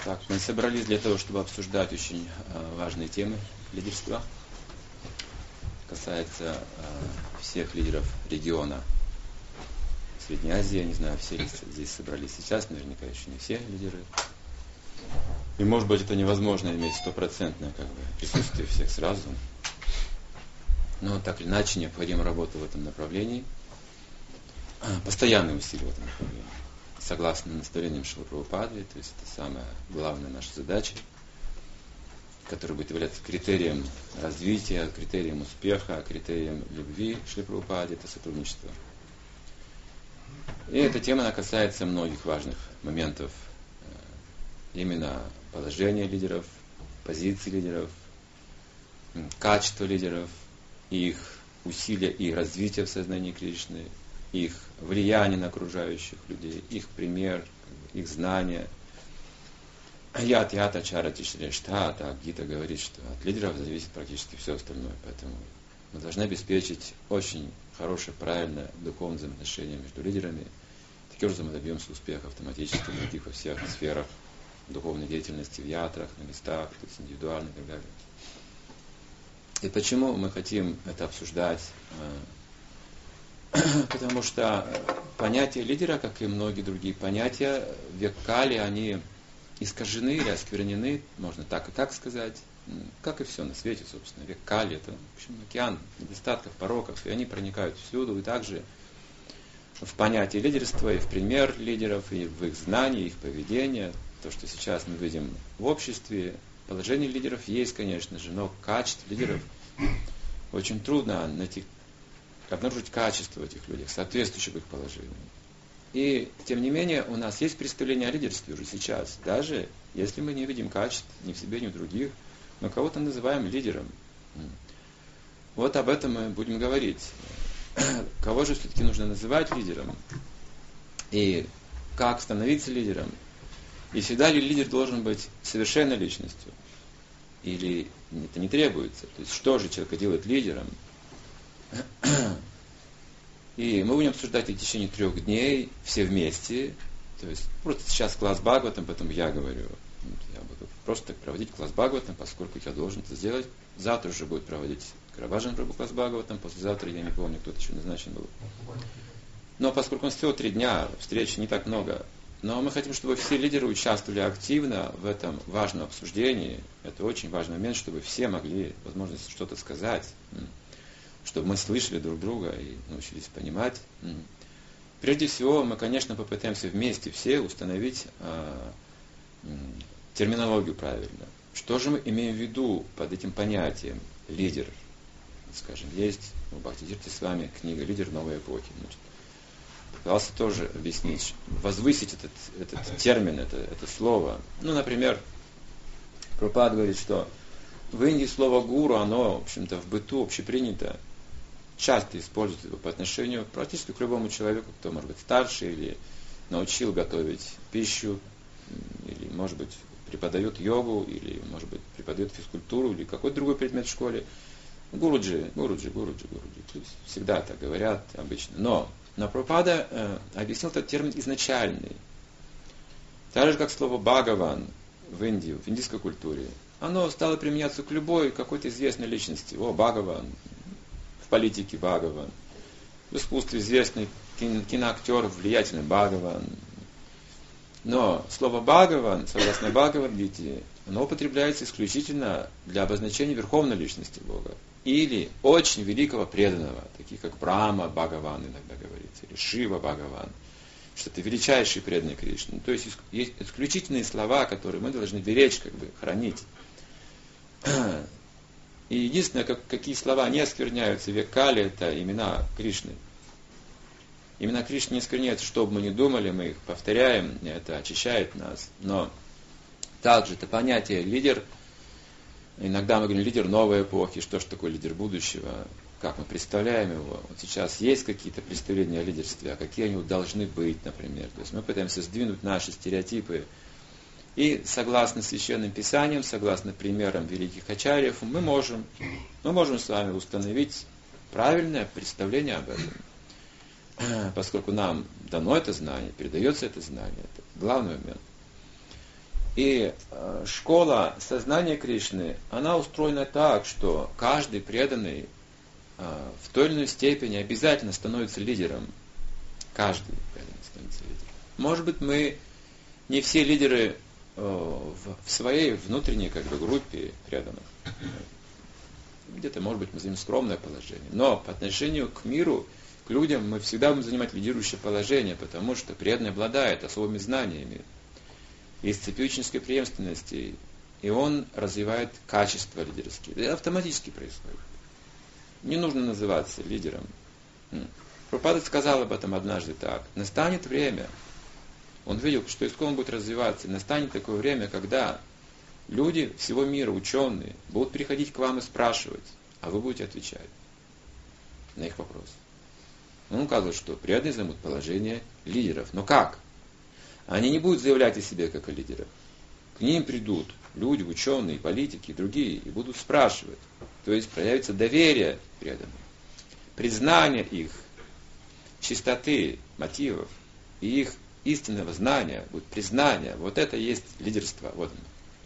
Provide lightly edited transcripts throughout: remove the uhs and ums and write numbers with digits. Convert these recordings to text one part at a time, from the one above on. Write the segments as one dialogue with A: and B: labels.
A: Так, мы собрались для того, чтобы обсуждать очень важные темы лидерства. Касается всех лидеров региона Средней Азии. Я не знаю, все ли здесь собрались сейчас, наверняка еще не все лидеры. И может быть это невозможно иметь стопроцентное присутствие всех сразу. Но так или иначе необходима работа в этом направлении. Постоянные усилия в этом направлении. Согласно наставлениям Шрилы Прабхупады, то есть это самая главная наша задача, которая будет являться критерием развития, критерием успеха, критерием любви Шрилы Прабхупады, это сотрудничество. И эта тема, она касается многих важных моментов, именно положения лидеров, позиции лидеров, качества лидеров, их усилия и развития в сознании Кришны, их влияние на окружающих людей, их пример, их знания. Ят-ята чарати шрештха, так Гита говорит, что от лидеров зависит практически все остальное. Поэтому мы должны обеспечить очень хорошее, правильное духовное взаимоотношение между лидерами. Таким образом мы добьемся успеха автоматически в других во всех сферах духовной деятельности, в ятрах, на местах, то есть индивидуально и так далее. И почему мы хотим это обсуждать? Потому что понятия лидера, как и многие другие понятия, в век Кали, они искажены или осквернены, можно так и так сказать, как и все на свете, собственно. Век Кали — это, в общем, океан недостатков, пороков, и они проникают всюду, и также в понятие лидерства, и в пример лидеров, и в их знания, их поведение. То, что сейчас мы видим в обществе, положение лидеров есть, конечно же, но качество лидеров очень трудно найти, обнаружить качество в этих людях, соответствующих их положению. И, тем не менее, у нас есть представление о лидерстве уже сейчас. Даже если мы не видим качеств ни в себе, ни в других, но кого-то называем лидером. Вот об этом мы будем говорить. Кого же все-таки нужно называть лидером? И как становиться лидером? И всегда ли лидер должен быть совершенной личностью? Или это не требуется? То есть, что же человека делает лидером? И мы будем обсуждать это в течение 3 дней, все вместе. То есть, просто сейчас класс Бхагаватам, поэтому я говорю. Я буду просто так проводить класс Бхагаватам, поскольку я должен это сделать. Завтра уже будет проводить Карабаджан Прабху класс Бхагаватам, послезавтра, я не помню, кто-то еще назначен был. Но поскольку у нас всего 3 дня, встреч не так много, но мы хотим, чтобы все лидеры участвовали активно в этом важном обсуждении. Это очень важный момент, чтобы все могли, возможно, что-то сказать, чтобы мы слышали друг друга и научились понимать. Прежде всего, мы, конечно, попытаемся вместе все установить терминологию правильно. Что же мы имеем в виду под этим понятием лидер? Скажем, есть у Бхактисиддханты с вами книга «Лидер новой эпохи». Пытался тоже объяснить, возвысить этот термин, это слово. Например, Прабхупада говорит, что в Индии слово «гуру», оно, в общем-то, в быту общепринято, часто используют его по отношению практически к любому человеку, кто, может быть, старше или научил готовить пищу, или, может быть, преподает йогу, или, может быть, преподает физкультуру, или какой-то другой предмет в школе. Гуруджи. То есть всегда так говорят обычно. Но Прабхупада объяснил этот термин изначальный. Так же, как слово «бхагаван» в Индии, в индийской культуре, оно стало применяться к любой какой-то известной личности. Бхагаван, в политике Бхагаван, в искусстве известный киноактер, влиятельный Бхагаван. Но слово «бхагаван», согласно Бхагавад-гите, оно употребляется исключительно для обозначения верховной личности Бога. Или очень великого преданного, таких как Брахма Бхагаван иногда говорится, или Шива Бхагаван, что это величайший преданный Кришне. То есть исключительные слова, которые мы должны беречь, хранить. И единственное, какие слова не оскверняются в век Кали, это имена Кришны. Имена Кришны не оскверняются, что бы мы ни думали, мы их повторяем, это очищает нас. Но также это понятие лидер. Иногда мы говорим лидер новой эпохи, что же такое лидер будущего, как мы представляем его. Вот сейчас есть какие-то представления о лидерстве, а какие они должны быть, например. То есть мы пытаемся сдвинуть наши стереотипы. И согласно священным писаниям, согласно примерам великих ачарьев, мы можем с вами установить правильное представление об этом. Поскольку нам дано это знание, передается это знание, это главный момент. И школа сознания Кришны, она устроена так, что каждый преданный в той или иной степени обязательно становится лидером. Каждый преданный становится лидером. Может быть, мы не все лидеры в своей внутренней группе преданных. Где-то, может быть, мы занимаем скромное положение. Но по отношению к миру, к людям, мы всегда будем занимать лидирующее положение, потому что преданный обладает особыми знаниями, есть цепи ученической преемственности, и он развивает качества лидерские. Это автоматически происходит. Не нужно называться лидером. Прабхупада сказал об этом однажды так. Настанет время, он видел, что ИСККОН будет развиваться, и настанет такое время, когда люди всего мира, ученые, будут приходить к вам и спрашивать, а вы будете отвечать на их вопросы. Он указывает, что преданные займут положение лидеров. Но как? Они не будут заявлять о себе как о лидерах. К ним придут люди, ученые, политики и другие, и будут спрашивать. То есть проявится доверие преданным, признание их чистоты мотивов и их истинного знания, будет признание. Вот это и есть лидерство. Вот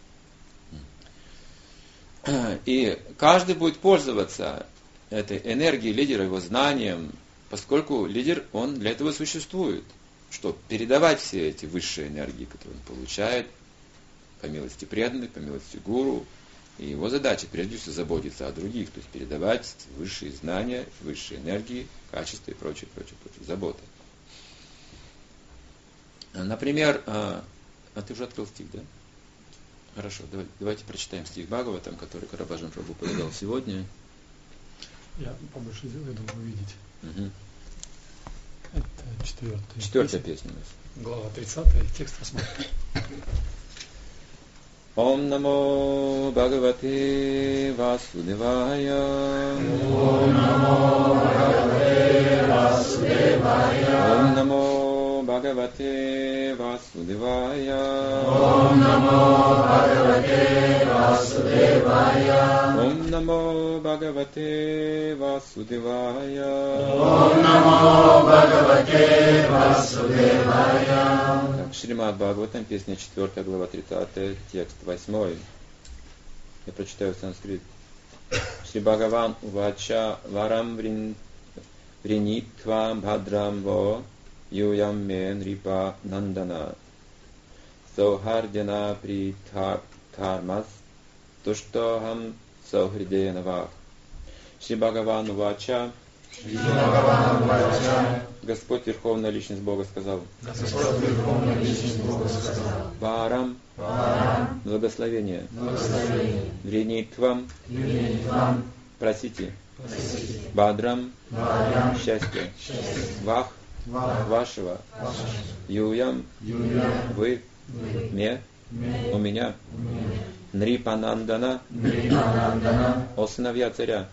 A: оно. И каждый будет пользоваться этой энергией лидера, его знанием, поскольку лидер, он для этого существует, чтобы передавать все эти высшие энергии, которые он получает, по милости преданных, по милости гуру. И его задача, прежде всего, заботиться о других, то есть передавать высшие знания, высшие энергии, качества и прочее. Забота. Например, ты уже открыл стих, да? Хорошо, давайте прочитаем стих Бхагаватам, который Карабаджан Прабху поведал сегодня.
B: Я побольше сделаю, я думаю, увидеть.
A: Угу.
B: Это
A: четвертая песня у нас.
B: Глава 30, текст 8.
A: Ом намо Бхагавате Васудевая.
C: Ом намо Бхагавате Васудевая.
A: Ом намо Бхагавате Васудевая.
C: Ом намо Бхагавате Васудевая.
A: Ом намо Бхагавате Васудевая.
C: Ом намо Бхагавате Васудевая.
A: Шримад Бхагаватам, песня 4, глава 30, текст 8. Я прочитаю санскрит. Шри Бхагаван Увача Варам Вринитва Бхадрам Во Юям Мен Рипа Нандана Сохардяна Притхармас Туштохам Сохриденава. Шри Бхагаван Увача. Господь Верховная Личность Бога сказал. Варам. Благословение. Вринитвам. Просите. Бадрам. Счастье. Вах. Вашего. Юям. Вы. Ме. У меня. Нрипанандана. О сыновья царя.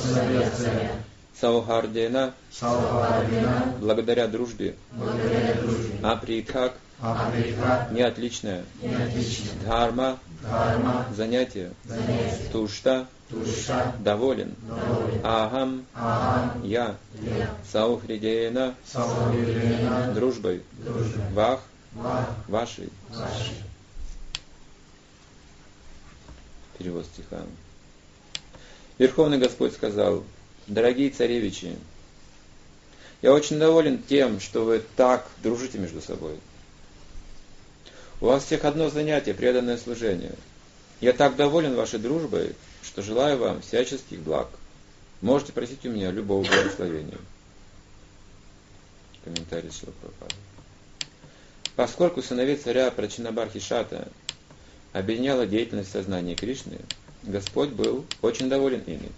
A: Саухардена, благодаря дружбе, Апритхак, не отличное, Дхарма, занятие, Тушта, доволен, Ахам, я, Саухридена, дружбой, Вах, вашей. Перевод стиха. Верховный Господь сказал: дорогие царевичи, я очень доволен тем, что вы так дружите между собой. У вас всех одно занятие, преданное служение. Я так доволен вашей дружбой, что желаю вам всяческих благ. Можете просить у меня любого благословения. Комментарий Шрила Прабхупады. Поскольку сыновей царя Прачинабархишата объединяла деятельность сознания Кришны, Господь был очень доволен ими.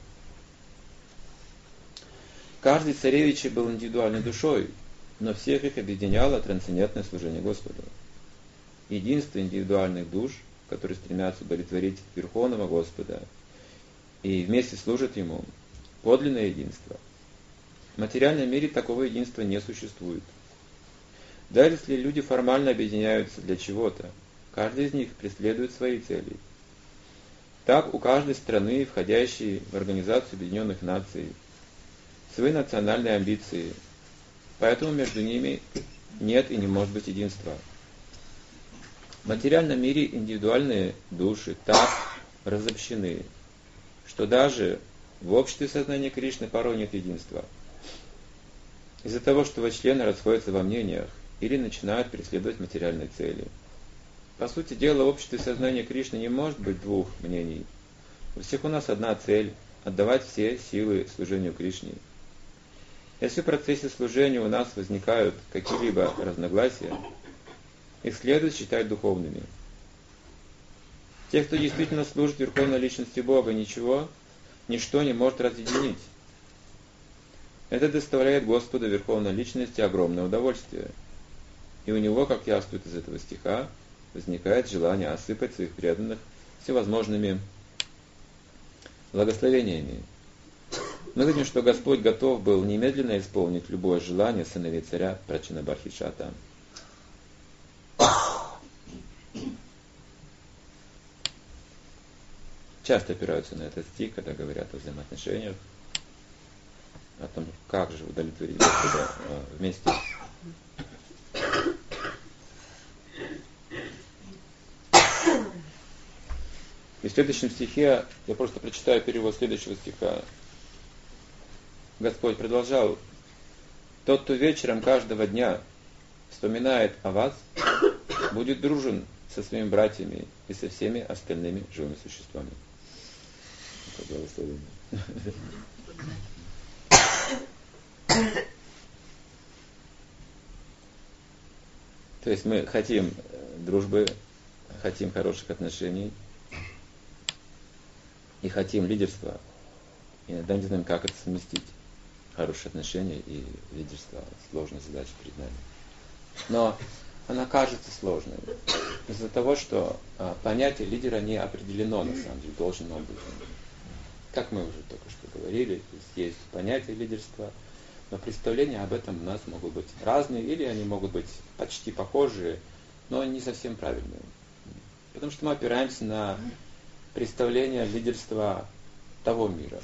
A: Каждый царевич был индивидуальной душой, но всех их объединяло трансцендентное служение Господу. Единство индивидуальных душ, которые стремятся удовлетворить Верховного Господа и вместе служат Ему, подлинное единство. В материальном мире такого единства не существует. Даже если люди формально объединяются для чего-то, каждый из них преследует свои цели. Так у каждой страны, входящей в Организацию Объединенных Наций, свои национальные амбиции, поэтому между ними нет и не может быть единства. В материальном мире индивидуальные души так разобщены, что даже в обществе сознания Кришны порой нет единства. Из-за того, что его члены расходятся во мнениях или начинают преследовать материальные цели. По сути дела, в обществе сознания Кришны не может быть двух мнений. У всех у нас одна цель – отдавать все силы служению Кришне. Если в процессе служения у нас возникают какие-либо разногласия, их следует считать духовными. Те, кто действительно служит Верховной Личности Бога, ничто не может разъединить. Это доставляет Господу Верховной Личности огромное удовольствие. И у него, как яствует из этого стиха, возникает желание осыпать своих преданных всевозможными благословениями. Мы видим, что Господь готов был немедленно исполнить любое желание сыновей царя Прачинабархишата. Часто опираются на этот стих, когда говорят о взаимоотношениях, о том, как же удовлетворить Господа вместе. И в следующем стихе, я просто прочитаю перевод следующего стиха. Господь продолжал: «Тот, кто вечером каждого дня вспоминает о вас, будет дружен со своими братьями и со всеми остальными живыми существами». Это благословение. То есть мы хотим дружбы, хотим хороших отношений и хотим лидерства. И иногда не знаем, как это совместить. Хорошие отношения и лидерство. Сложная задача перед нами. Но она кажется сложной. Из-за того, что понятие лидера не определено, на самом деле, должен он быть. Как мы уже только что говорили, есть понятие лидерства, но представления об этом у нас могут быть разные, или они могут быть почти похожие, но не совсем правильные. Потому что мы опираемся на представление лидерства того мира.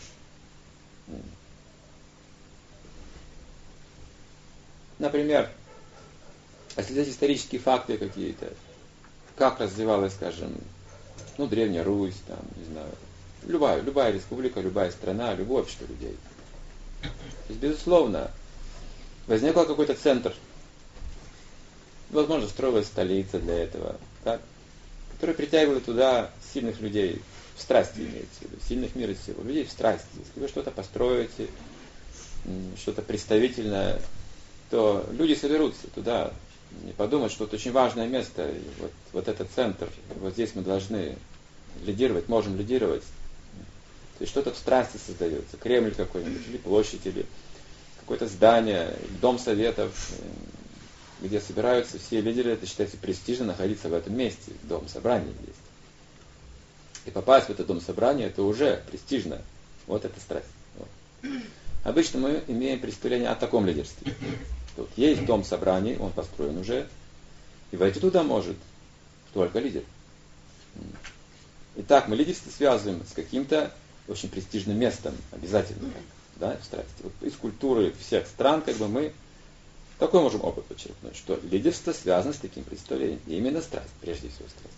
A: Например, если взять исторические факты какие-то, как развивалась, скажем, Древняя Русь, там, не знаю, любая республика, любая страна, любое общество людей. То есть, безусловно, возникл какой-то центр, возможно, строилась столица для этого, так, который притягивает туда сильных людей, в страсти имеется в виду, сильных мира сил, людей в страсти. Если вы что-то построите, что-то представительное, то люди соберутся туда, и подумают, что это очень важное место, и вот этот центр, вот здесь мы должны лидировать, можем лидировать. То есть что-то в страсти создается, Кремль какой-нибудь, или площадь, или какое-то здание, дом советов, где собираются все лидеры. Это считается престижно находиться в этом месте, дом собрания есть. И попасть в этот дом собрания, это уже престижно. Вот это страсть. Вот. Обычно мы имеем представление о таком лидерстве. Тут есть дом собраний, он построен уже, и войти туда может только лидер. Итак, мы лидерство связываем с каким-то очень престижным местом, обязательно, да, в страсти. Вот из культуры всех стран, мы такой можем опыт подчеркнуть, что лидерство связано с таким представлением. И именно страсть, прежде всего страсть.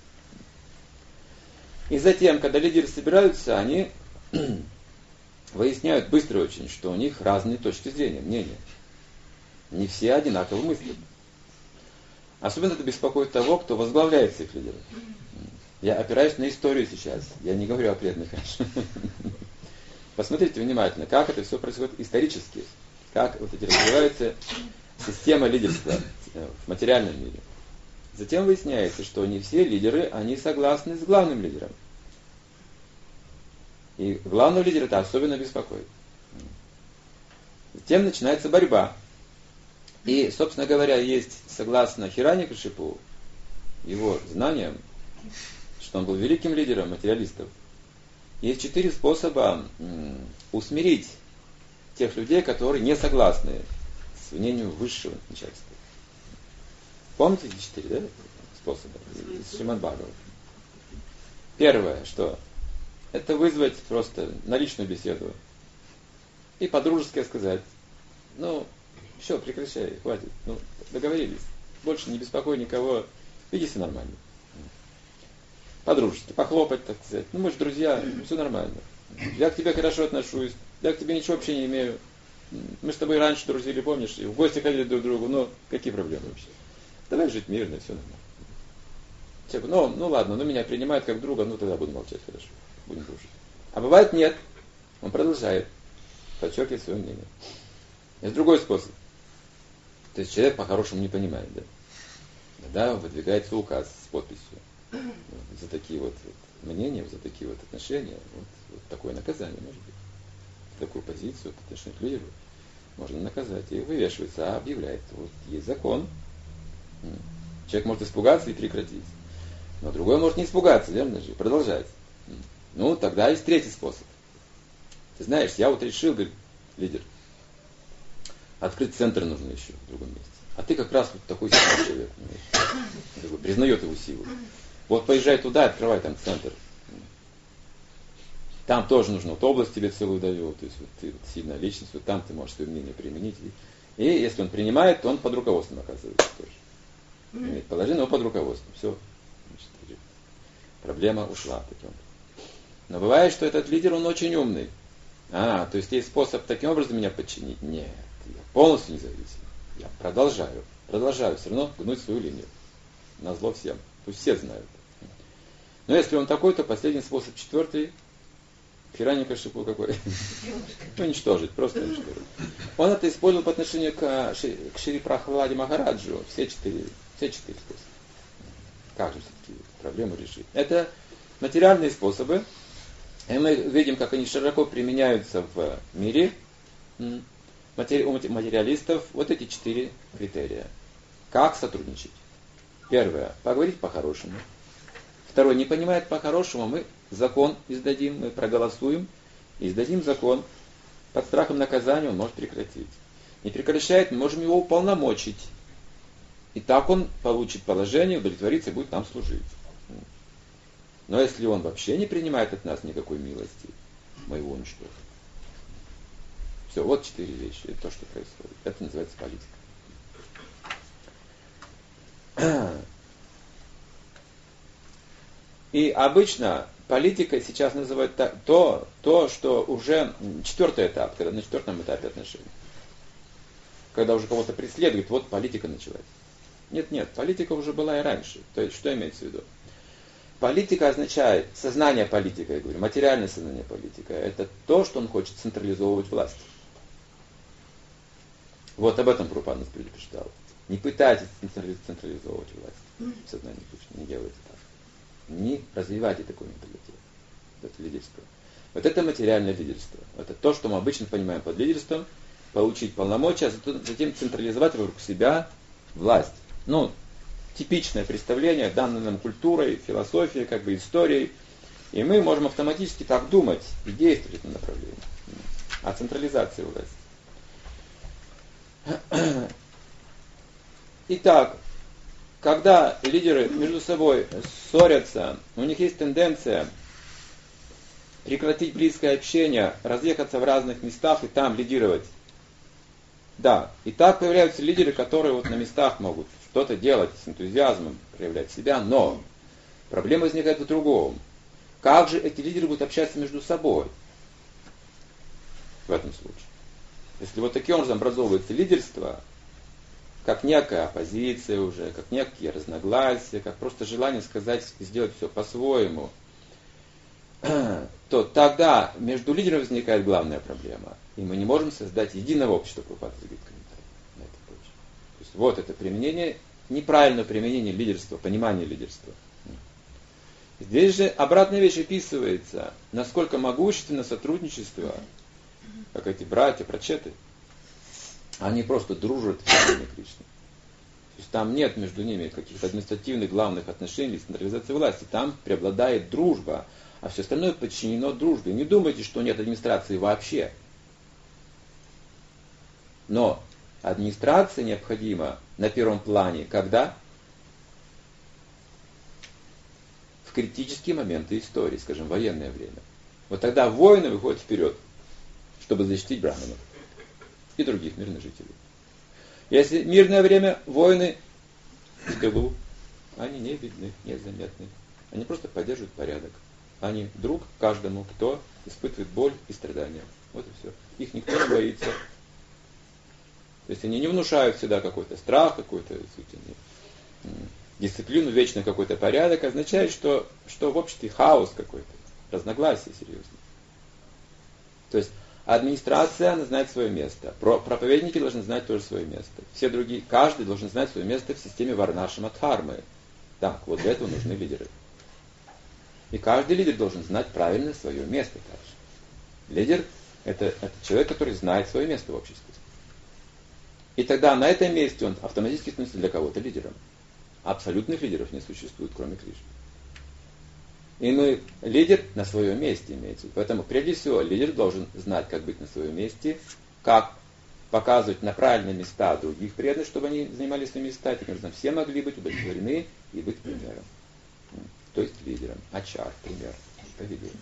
A: И затем, когда лидеры собираются, они выясняют быстро очень, что у них разные точки зрения, мнения. Не все одинаково мыслят. Особенно это беспокоит того, кто возглавляет всех лидеров. Я опираюсь на историю сейчас. Я не говорю о преданных. Посмотрите внимательно, как это все происходит исторически. Как вот эти развивается система лидерства в материальном мире. Затем выясняется, что не все лидеры, они согласны с главным лидером. И главного лидера это особенно беспокоит. Затем начинается борьба. И, собственно говоря, есть, согласно Хираньякашипу, его знаниям, что он был великим лидером материалистов, есть 4 способа усмирить тех людей, которые не согласны с мнением высшего начальства. Помните эти 4, да, способа из Шримад-Бхагавата? Первое, что? Это вызвать просто на личную беседу и по-дружески сказать: все, прекращай, хватит, договорились, больше не беспокой никого, веди себя нормально. по-дружески, похлопать, так сказать. Ну, мы же друзья, все нормально. Я к тебе хорошо отношусь, я к тебе ничего вообще не имею. Мы с тобой раньше дружили, помнишь, и в гости ходили друг к другу, но какие проблемы вообще? Давай жить мирно, все нормально. Человек, ну ладно, меня принимают как друга, тогда буду молчать, хорошо, будем дружить. А бывает нет, он продолжает, подчеркивает свое мнение. Есть другой способ. То есть человек по-хорошему не понимает, да? Тогда выдвигается указ с подписью. За такие вот мнения, за такие вот отношения, вот такое наказание может быть. Такую позицию по отношению к лидеру можно наказать. И вывешивается, объявляет, вот есть закон. Человек может испугаться и прекратить. Но другой может не испугаться, верно же, продолжать. Тогда есть третий способ. Ты знаешь, я вот решил, говорит, лидер, открыть центр нужно еще в другом месте. А ты как раз вот такой сильный человек, признает его силу. Вот поезжай туда, открывай там центр. Там тоже нужно, область тебе целую даю, то есть ты сильная личность, там ты можешь свое мнение применить. И если он принимает, то он под руководством оказывается тоже. Имеет положение, но под руководством. Все. Значит, проблема ушла. Но бывает, что этот лидер, он очень умный. То есть есть способ таким образом меня подчинить? Нет, я полностью независим. Я продолжаю все равно гнуть свою линию. Назло всем. Пусть все знают. Но если он такой, то последний способ, четвертый, Хираньякашипу какой? Уничтожить, просто уничтожить. Он это использовал по отношению к Шри Прахладе Махараджу. Все четыре способа. Как же все-таки проблему решить? Это материальные способы. И мы видим, как они широко применяются в мире. У материалистов вот эти 4 критерия. Как сотрудничать? Первое. Поговорить по-хорошему. Второе. Не понимает по-хорошему, мы закон издадим, мы проголосуем, издадим закон. Под страхом наказания он может прекратить. Не прекращает, мы можем его уполномочить. И так он получит положение, удовлетворится и будет нам служить. Но если он вообще не принимает от нас никакой милости, мы его уничтожим. Все, вот 4 вещи. Это то, что происходит. Это называется политика. И обычно политикой сейчас называют то, что уже 4-й этап, когда на 4-м этапе отношений. Когда уже кого-то преследуют, вот политика началась. Нет, политика уже была и раньше. То есть, что имеется в виду? Политика означает, сознание политика, я говорю, материальное сознание политика, это то, что он хочет централизовывать власть. Вот об этом Прабхупада нас предупреждал. Не пытайтесь централизовывать власть в сознании Кришны, не делайте так. Не развивайте такой менталитет. Это лидерство. Вот это материальное лидерство. Это то, что мы обычно понимаем под лидерством. Получить полномочия, а затем централизовать вокруг себя власть. Типичное представление, данное нам культурой, философией, историей. И мы можем автоматически так думать и действовать в этом направлении. О централизации власти. Итак, когда лидеры между собой ссорятся, у них есть тенденция прекратить близкое общение, разъехаться в разных местах и там лидировать. Да, и так появляются лидеры, которые на местах могут что-то делать с энтузиазмом, проявлять себя, но проблема возникает в другом. Как же эти лидеры будут общаться между собой в этом случае? Если таким образом образовывается лидерство, как некая оппозиция уже, как некие разногласия, как просто желание сказать, сделать все по-своему, то тогда между лидерами возникает главная проблема. И мы не можем создать единого общества, Прабхупада говорит комментарий на это почве. То есть вот это применение, неправильное применение лидерства, понимание лидерства. Здесь же обратная вещь описывается, насколько могущественно сотрудничество, как эти братья, прачеты, они просто дружат в имени Кришны. То есть там нет между ними каких-то административных главных отношений, централизации власти. Там преобладает дружба, а все остальное подчинено дружбе. Не думайте, что нет администрации вообще. Но администрация необходима на первом плане. Когда? В критические моменты истории, скажем, военное время. Вот тогда воины выходят вперед, чтобы защитить браманов и других мирных жителей. Если мирное время, воины в тылу, они не видны, незаметны. Они просто поддерживают порядок. Они друг каждому, кто испытывает боль и страдания. Вот и все. Их никто не боится. То есть они не внушают всегда какой-то страх, какой-то дисциплину, вечно какой-то порядок. Означает, что в обществе хаос какой-то, разногласия серьезные. То есть администрация, она знает свое место. Проповедники должны знать тоже свое место. Все другие, каждый должен знать свое место в системе Варнашрама Дхармы. Так, вот для этого нужны лидеры. И каждый лидер должен знать правильно свое место также. Лидер – это человек, который знает свое место в обществе. И тогда на этом месте он автоматически становится для кого-то лидером. Абсолютных лидеров не существует, кроме Кришны. И лидер на своем месте имеется. Поэтому, прежде всего, лидер должен знать, как быть на своем месте, как показывать на правильные места других преданных, чтобы они занимали свои места. Таким образом, все могли быть удовлетворены и быть примером. То есть лидером. Ачар, пример, поведение.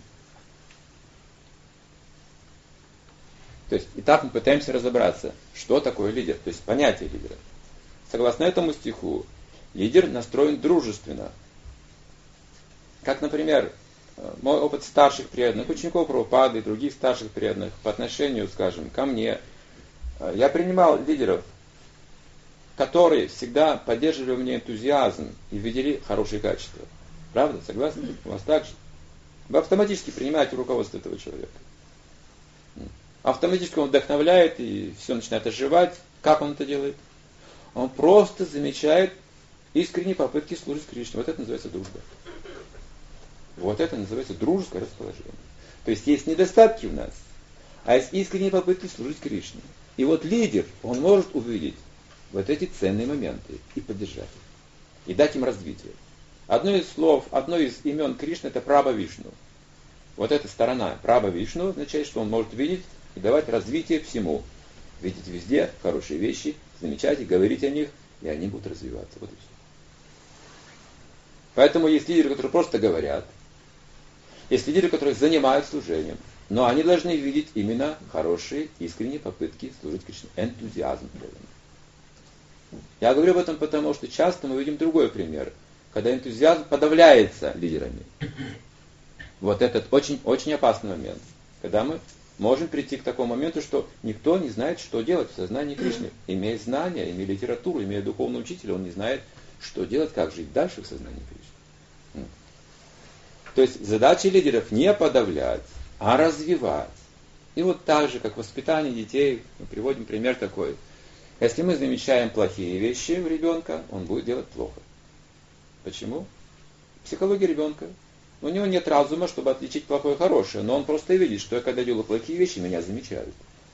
A: То есть, итак, мы пытаемся разобраться, что такое лидер, то есть понятие лидера. Согласно этому стиху, лидер настроен дружественно. Как, например, мой опыт старших преданных, учеников Прабхупады и других старших преданных по отношению, скажем, ко мне, я принимал лидеров, которые всегда поддерживали у меня энтузиазм и видели хорошие качества. Правда? Согласны? У вас так же? Вы автоматически принимаете руководство этого человека. Автоматически он вдохновляет, и все начинает оживать. Как он это делает? Он просто замечает искренние попытки служить Кришне. Вот это называется дружба. Вот это называется дружеское расположение. То есть есть недостатки у нас, а есть искренние попытки служить Кришне. И вот лидер, он может увидеть вот эти ценные моменты и поддержать их. И дать им развитие. Одно из слов, одно из имен Кришны это Праба Вишну. Вот эта сторона Праба Вишну означает, что он может видеть и давать развитие всему. Видеть везде хорошие вещи, замечать и говорить о них, и они будут развиваться. Вот и все. Поэтому есть лидеры, которые просто говорят. Есть лидеры, которые занимаются служением. Но они должны видеть именно хорошие, искренние попытки служить Кришне. Энтузиазм. Я говорю об этом потому, что часто мы видим другой пример. Когда энтузиазм подавляется лидерами. Вот этот очень, очень опасный момент. Когда мы можем прийти к такому моменту, что никто не знает, что делать в сознании Кришны. Имея знания, имея литературу, имея духовного учителя, он не знает, что делать, как жить дальше в сознании Кришны. То есть задача лидеров не подавлять, а развивать. И вот так же, как в воспитании детей, мы приводим пример такой. Если мы замечаем плохие вещи у ребенка, он будет делать плохо. Почему? Психология ребенка. У него нет разума, чтобы отличить плохое и хорошее, но он просто видит, что я когда делаю плохие вещи, меня замечают.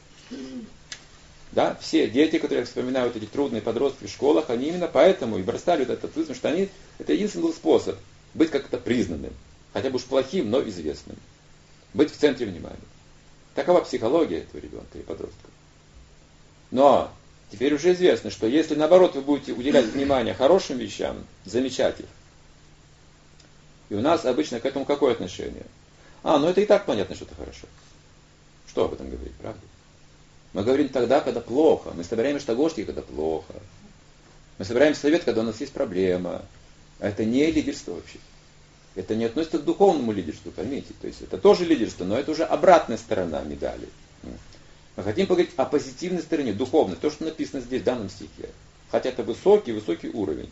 A: Да? Все дети, которые вспоминают эти трудные подростки в школах, они именно поэтому и бросали вот этот вызов, что это единственный был способ быть как-то признанным, хотя бы уж плохим, но известным. Быть в центре внимания. Такова психология этого ребенка и подростка. Но теперь уже известно, что если наоборот вы будете уделять внимание хорошим вещам, замечать их, и у нас обычно к этому какое отношение? Ну это и так понятно, что это хорошо. Что об этом говорить, правда? Мы говорим тогда, когда плохо. Мы собираем штагошки, когда плохо. Мы собираем совет, когда у нас есть проблема. Это не лидерство вообще. Это не относится к духовному лидерству, поймите. То есть это тоже лидерство, но это уже обратная сторона медали. Мы хотим поговорить о позитивной стороне, духовной. То, что написано здесь, в данном стихе. Хотя это высокий уровень.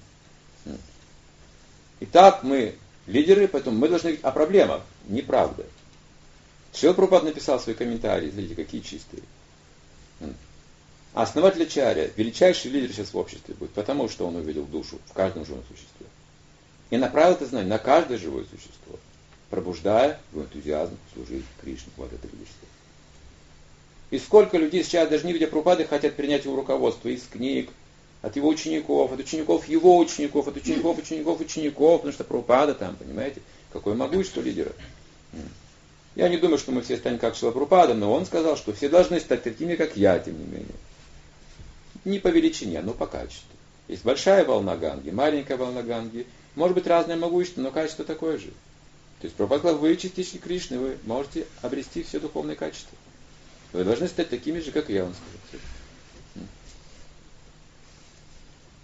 A: Итак, мы лидеры, поэтому мы должны говорить о проблемах. Неправда. Шрила Прабхупада написал свои комментарии, смотрите, какие чистые. Основатель Ачарья, величайший лидер сейчас в обществе будет, потому что он увидел душу в каждом живом существе. И направил это знание на каждое живое существо, пробуждая в энтузиазм служить Кришне. Вот это лидерство. И сколько людей сейчас, даже не видя Прабхупады, хотят принять его руководство из книг, от его учеников, от учеников его учеников, от учеников, потому что Прабхупада там, понимаете, какое могущество лидера. Я не думаю, что мы все станем как Шрила Прабхупада, но он сказал, что все должны стать такими, как я, тем не менее. Не по величине, но по качеству. Есть большая волна Ганги, маленькая волна Ганги. Может быть разное могущество, но качество такое же. То есть Прабхупада сказал, вы частички Кришны, вы можете обрести все духовные качества. Вы должны стать такими же, как я, он сказал.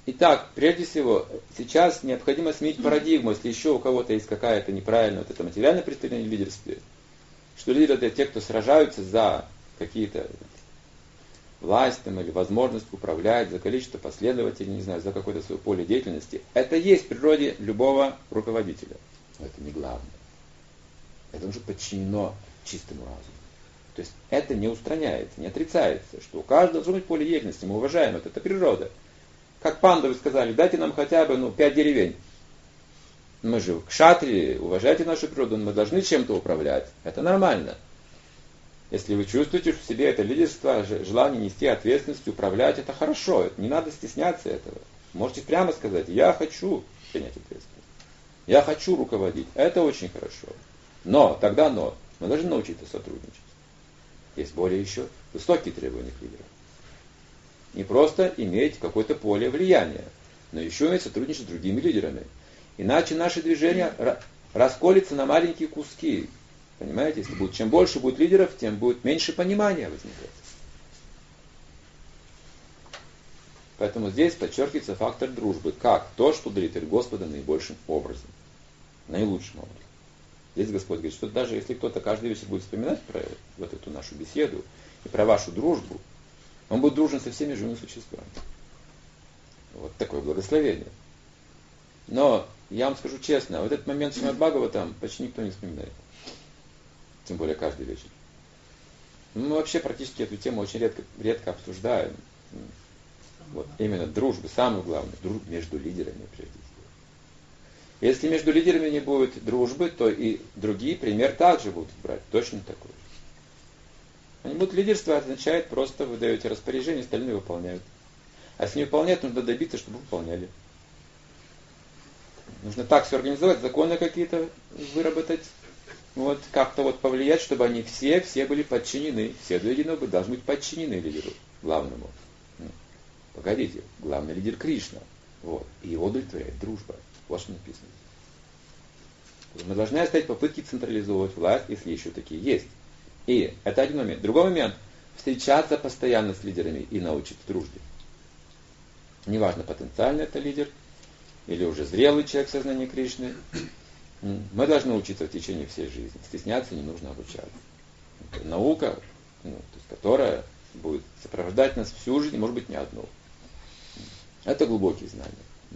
A: Итак, прежде всего, сейчас необходимо сменить парадигму, если еще у кого-то есть какая-то неправильная вот это материальное представление о лидерстве, что лидеры это те, кто сражаются за какие-то власть там, или возможность управлять, за количество последователей, не знаю, за какое-то свое поле деятельности. Это есть в природе любого руководителя. Но это не главное. Это уже подчинено чистому разуму. То есть это не устраняется, не отрицается, что у каждого должно быть поле деятельности, мы уважаем это природа. Как пандавы сказали, дайте нам хотя бы 5 деревень. Мы же кшатрии, уважайте нашу природу, мы должны чем-то управлять. Это нормально. Если вы чувствуете в себе это лидерство, желание нести ответственность, управлять, это хорошо. Не надо стесняться этого. Можете прямо сказать, я хочу принять ответственность. Я хочу руководить. Это очень хорошо. Но, мы должны научиться сотрудничать. Есть более еще высокие требования к лидерам. Не просто иметь какое-то поле влияния, но еще иметь сотрудничать с другими лидерами. Иначе наше движение расколется на маленькие куски. Понимаете, чем больше будет лидеров, тем будет меньше понимания возникать. Поэтому здесь подчеркивается фактор дружбы, как то, что удовлетворит Господа наибольшим образом, наилучшим образом. Здесь Господь говорит, что даже если кто-то каждый вечер будет вспоминать про вот эту нашу беседу и про вашу дружбу, он будет дружен со всеми живыми существами. Вот такое благословение. Но я вам скажу честно, вот этот момент Шримад Бхагаватам почти никто не вспоминает. Тем более каждый вечер. Мы вообще практически эту тему очень редко обсуждаем. Вот, именно дружбу, самое главное, дружбу между лидерами прежде всего. Если между лидерами не будет дружбы, то и другие пример также будут брать, точно такой же. Они будут лидерство, означает просто вы даете распоряжение, остальные выполняют. А если не выполняют, нужно добиться, чтобы выполняли. Нужно так все организовать, законы какие-то выработать, вот как-то вот повлиять, чтобы они все были подчинены. Все до единого должны быть подчинены лидеру главному. Погодите, главный лидер Кришна. Вот. И его удовлетворяет дружба. Вот что написано. Мы должны оставить попытки централизовать власть, если еще такие есть. И это один момент. Другой момент. Встречаться постоянно с лидерами и научиться дружбе. Неважно, потенциально это лидер, или уже зрелый человек в сознании Кришны. Мы должны учиться в течение всей жизни. Стесняться не нужно обучаться. Это наука, то есть, которая будет сопровождать нас всю жизнь, может быть, не одну. Это глубокие знания.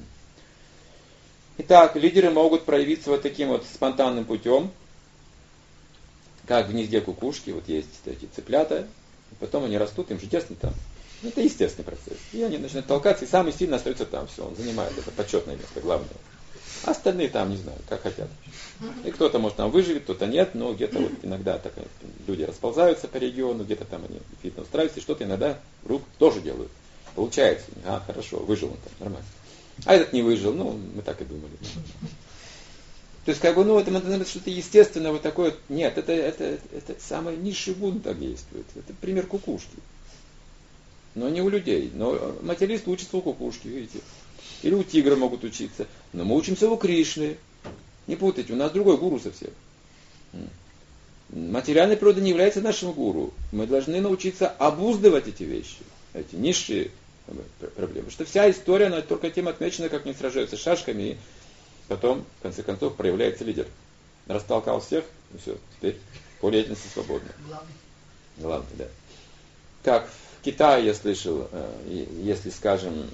A: Итак, лидеры могут проявиться вот таким вот спонтанным путем, как в гнезде кукушки, вот есть эти цыплята, и потом они растут, им же тесно там. Это естественный процесс. И они начинают толкаться, и самый сильный остается там, все, он занимает это почетное место, главное. А остальные там, не знаю, как хотят. И кто-то, может, там выживет, кто-то нет, но где-то вот иногда так, люди расползаются по региону, где-то там они видно устраиваются, и что-то иногда рук тоже делают. Получается, хорошо, выжил он там, нормально. А этот не выжил, мы так и думали. То есть, это что-то естественное, вот такое. Нет, это самый низший гун так действует. Это пример кукушки. Но не у людей. Но материалисты учатся у кукушки, видите. Или у тигра могут учиться. Но мы учимся у Кришны. Не путайте, у нас другой гуру совсем. Материальная природа не является нашим гуру. Мы должны научиться обуздывать эти вещи, эти низшие проблемы. Потому что вся история, она только тем отмечена, как они сражаются с шашками, и потом, в конце концов, проявляется лидер. Растолкал всех, и все, теперь поле деятельности свободно. Главное, да. Как в Китае я слышал, если, скажем,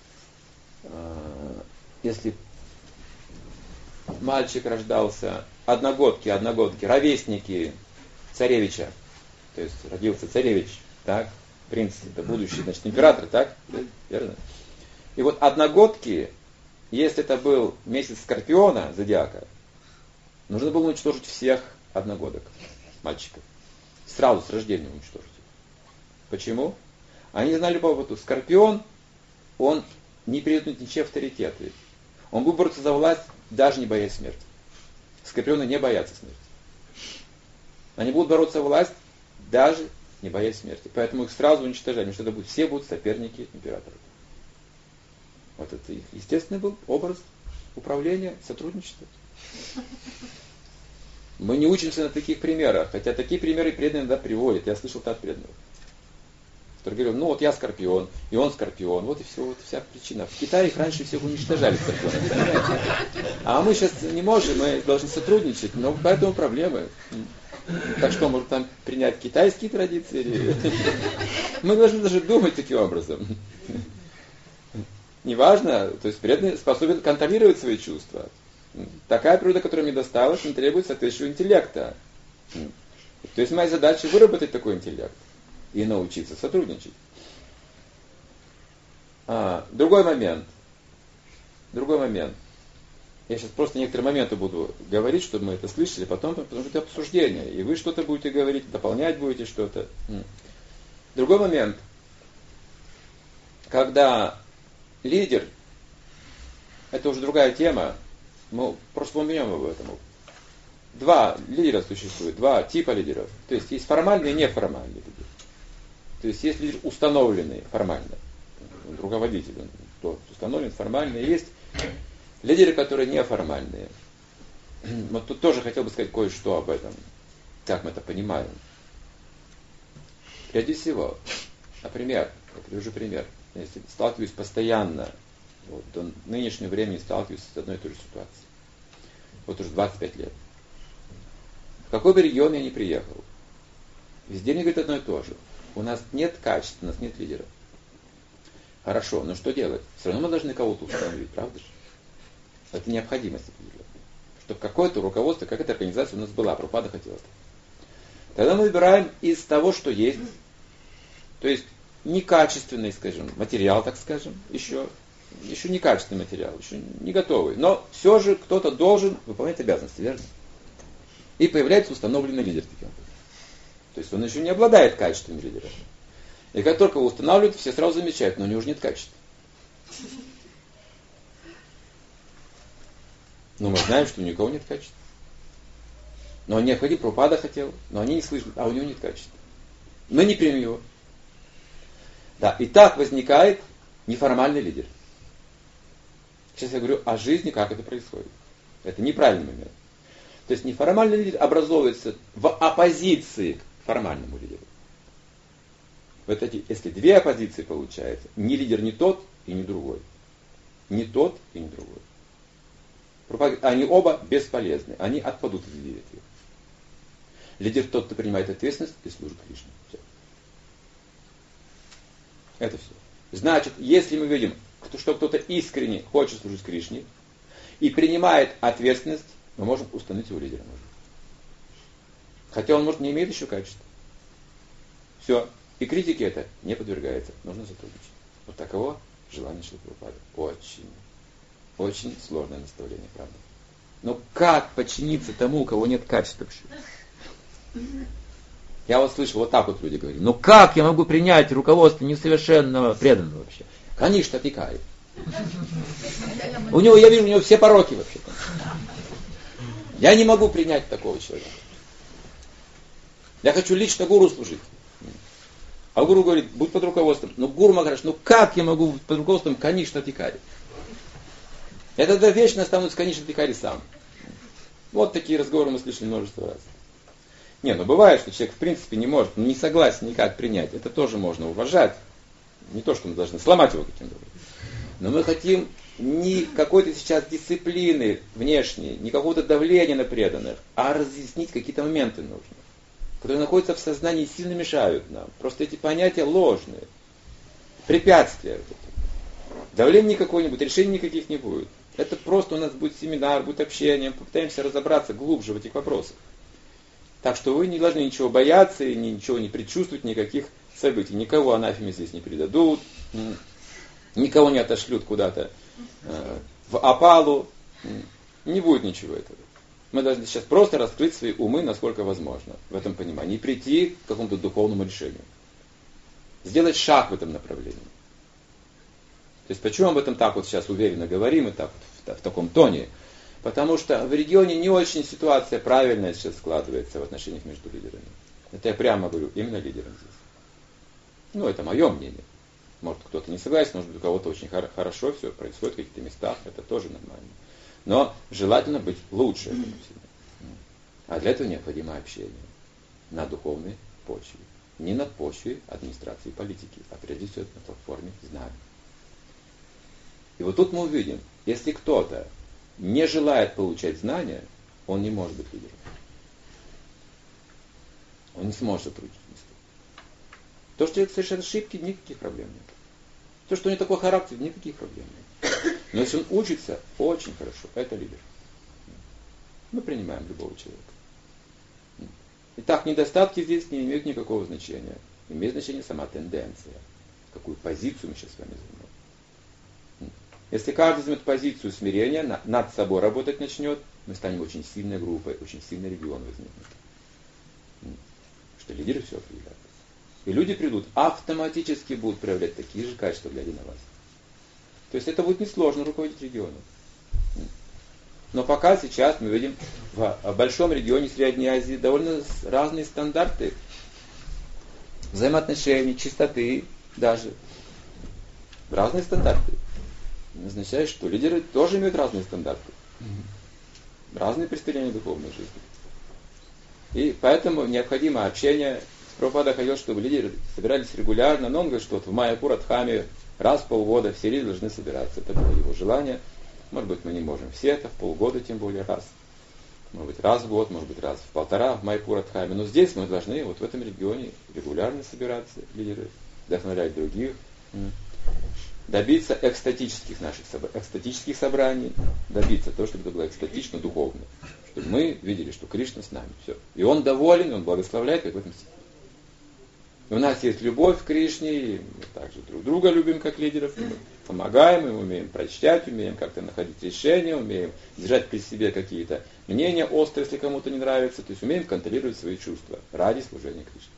A: если мальчик рождался, одногодки, ровесники царевича, то есть родился царевич, так, принц, это будущий, значит, император, так, верно? И вот одногодки, если это был месяц Скорпиона, зодиака, нужно было уничтожить всех одногодок, мальчиков. Сразу с рождения уничтожить. Почему? Они знали по поводу, Скорпион, он не перейдет ничьи авторитеты. Он будет бороться за власть, даже не боясь смерти. Скорпионы не боятся смерти. Они будут бороться за власть, даже не боясь смерти. Поэтому их сразу уничтожали, потому что все будут соперники императора. Вот это их естественный был образ управления, сотрудничества. Мы не учимся на таких примерах, хотя такие примеры преданные иногда приводят. Я слышал так преданных. который говорил, ну вот я скорпион, и он скорпион, вот и все, вот вся причина. В Китае их раньше всех уничтожали скорпионов, понимаете? А мы сейчас не можем, мы должны сотрудничать, но поэтому проблемы. Так что, может там принять китайские традиции? Или... Мы должны даже думать таким образом. Неважно, то есть преданный способен контролировать свои чувства. Такая природа, которая мне досталась, не требует соответствующего интеллекта. То есть моя задача выработать такой интеллект и научиться сотрудничать. Другой момент. Я сейчас просто некоторые моменты буду говорить, чтобы мы это слышали, потом, потому что это обсуждение, и вы что-то будете говорить, дополнять будете что-то. Другой момент. Когда лидер, это уже другая тема, мы просто упомянем об этом. Два лидера существует, два типа лидеров. То есть есть формальный и неформальный лидер. То есть есть лидер установленный формально. Руководитель, он тот установлен формально. И есть лидеры, которые неформальные. Вот тут тоже хотел бы сказать кое-что об этом. Как мы это понимаем. Прежде всего, например, я привожу пример. Если сталкиваюсь постоянно, вот, до нынешнего времени сталкиваюсь с одной и той же ситуацией. Вот уже 25 лет. В какой бы регион я ни приехал, везде мне говорят одно и то же. У нас нет качеств, у нас нет лидера. Хорошо, но что делать? Все равно мы должны кого-то установить, правда же? Это необходимость определенная. Чтобы какое-то руководство, какая-то организация у нас была, Прабхупада хотела это. Тогда мы выбираем из того, что есть. То есть некачественный, скажем, материал, так скажем, еще некачественный материал, еще не готовый. Но все же кто-то должен выполнять обязанности, верно? И появляется установленный лидер таким образом. То есть он еще не обладает качеством лидера. И как только его устанавливают, все сразу замечают, но у него уже нет качества. Но мы знаем, что у никого нет качества. Но необходимо, Прабхупада хотел, но они не слышат, а у него нет качества. Мы не примем его. Да, и так возникает неформальный лидер. Сейчас я говорю о жизни, как это происходит. Это неправильный момент. То есть неформальный лидер образовывается в оппозиции к формальному лидеру. Вот эти, если две оппозиции получается, ни лидер не тот и не другой. Не тот и не другой. Они оба бесполезны. Они отпадут из ветви. Лидер тот, кто принимает ответственность и служит Кришне. Все. Это все. Значит, если мы видим, что кто-то искренне хочет служить Кришне и принимает ответственность, мы можем установить его лидером. Хотя он, может, не имеет еще качества. Все. И критике это не подвергается. Нужно сотрудничать. Вот таково желание Шрилы Прабхупады. Очень сложное наставление, правда. Но как подчиниться тому, у кого нет качества вообще? Я вот слышал, вот так вот люди говорили. Ну как я могу принять руководство несовершенного преданного вообще? Конечно, опекает. У него, я вижу, у него все пороки вообще. Я не могу принять такого человека. Я хочу лично гуру служить. А гуру говорит, будь под руководством. Ну гуру Махарадж, ну как я могу под руководством Канишна Тикари? Я тогда вечно останусь Канишна Тикари сам. Вот такие разговоры мы слышали множество раз. Не, ну бывает, что человек в принципе не может, не согласен никак принять. Это тоже можно уважать. Не то, что мы должны сломать его каким-то образом. Но мы хотим не какой-то сейчас дисциплины внешней, не какого-то давления на преданных, а разъяснить какие-то моменты нужно, которые находятся в сознании и сильно мешают нам. Просто эти понятия ложные. Препятствия. Давления никакого не будет, решений никаких не будет. Это просто у нас будет семинар, будет общение, попытаемся разобраться глубже в этих вопросах. Так что вы не должны ничего бояться и ничего не предчувствовать, никаких событий. Никого анафеме здесь не предадут, никого не отошлют куда-то в опалу. Не будет ничего этого. Мы должны сейчас просто раскрыть свои умы, насколько возможно, в этом понимании. И прийти к какому-то духовному решению. Сделать шаг в этом направлении. То есть почему об этом так вот сейчас уверенно говорим и так вот в таком тоне? Потому что в регионе не очень ситуация правильная сейчас складывается в отношениях между лидерами. Это я прямо говорю, именно лидерам здесь. Ну, это мое мнение. Может, кто-то не согласен, может быть, у кого-то очень хорошо все происходит в каких-то местах, это тоже нормально. Но желательно быть лучше этому всему. А для этого необходимо общение на духовной почве. не на почве администрации и политики, а прежде всего на платформе знаний. И вот тут мы увидим, если кто-то не желает получать знания, он не может быть лидером. Он не сможет сотрудничать. То, что человек совершает ошибки, никаких проблем нет. То, что у него такой характер, никаких проблем нет. Но если он учится очень хорошо, это лидер. Мы принимаем любого человека. Итак, недостатки здесь не имеют никакого значения. Имеет значение сама тенденция. Какую позицию мы сейчас с вами займем. Если каждый займет позицию смирения, над собой работать начнет, мы станем очень сильной группой, очень сильный регион возникнет. Что лидеры все определяют. И люди придут, автоматически будут проявлять такие же качества, глядя на вас. То есть это будет несложно руководить регионом. Но пока сейчас мы видим в большом регионе Средней Азии довольно разные стандарты взаимоотношений, чистоты даже. Разные стандарты. Это означает, что лидеры тоже имеют разные стандарты. Разные представления духовной жизни. И поэтому необходимо общение. Прабхупада хотел, чтобы лидеры собирались регулярно, но он говорит, что вот в Майяпур-Дхаме раз в полгода все лидеры должны собираться. Это было его желание. Может быть, мы не можем все это, в полгода тем более раз. Может быть, раз в год, может быть, раз в полтора в Майяпур-Дхаме. Но здесь мы должны вот в этом регионе регулярно собираться, лидеры, вдохновлять других, добиться экстатических собраний, добиться того, чтобы это было экстатично, духовно. Чтобы мы видели, что Кришна с нами. Все. И Он доволен, Он благословляет, как в этом стихе. У нас есть любовь к Кришне, и мы также друг друга любим как лидеров, мы помогаем, мы умеем прочитать, умеем как-то находить решения, умеем держать при себе какие-то мнения острые, если кому-то не нравится, то есть умеем контролировать свои чувства ради служения Кришне.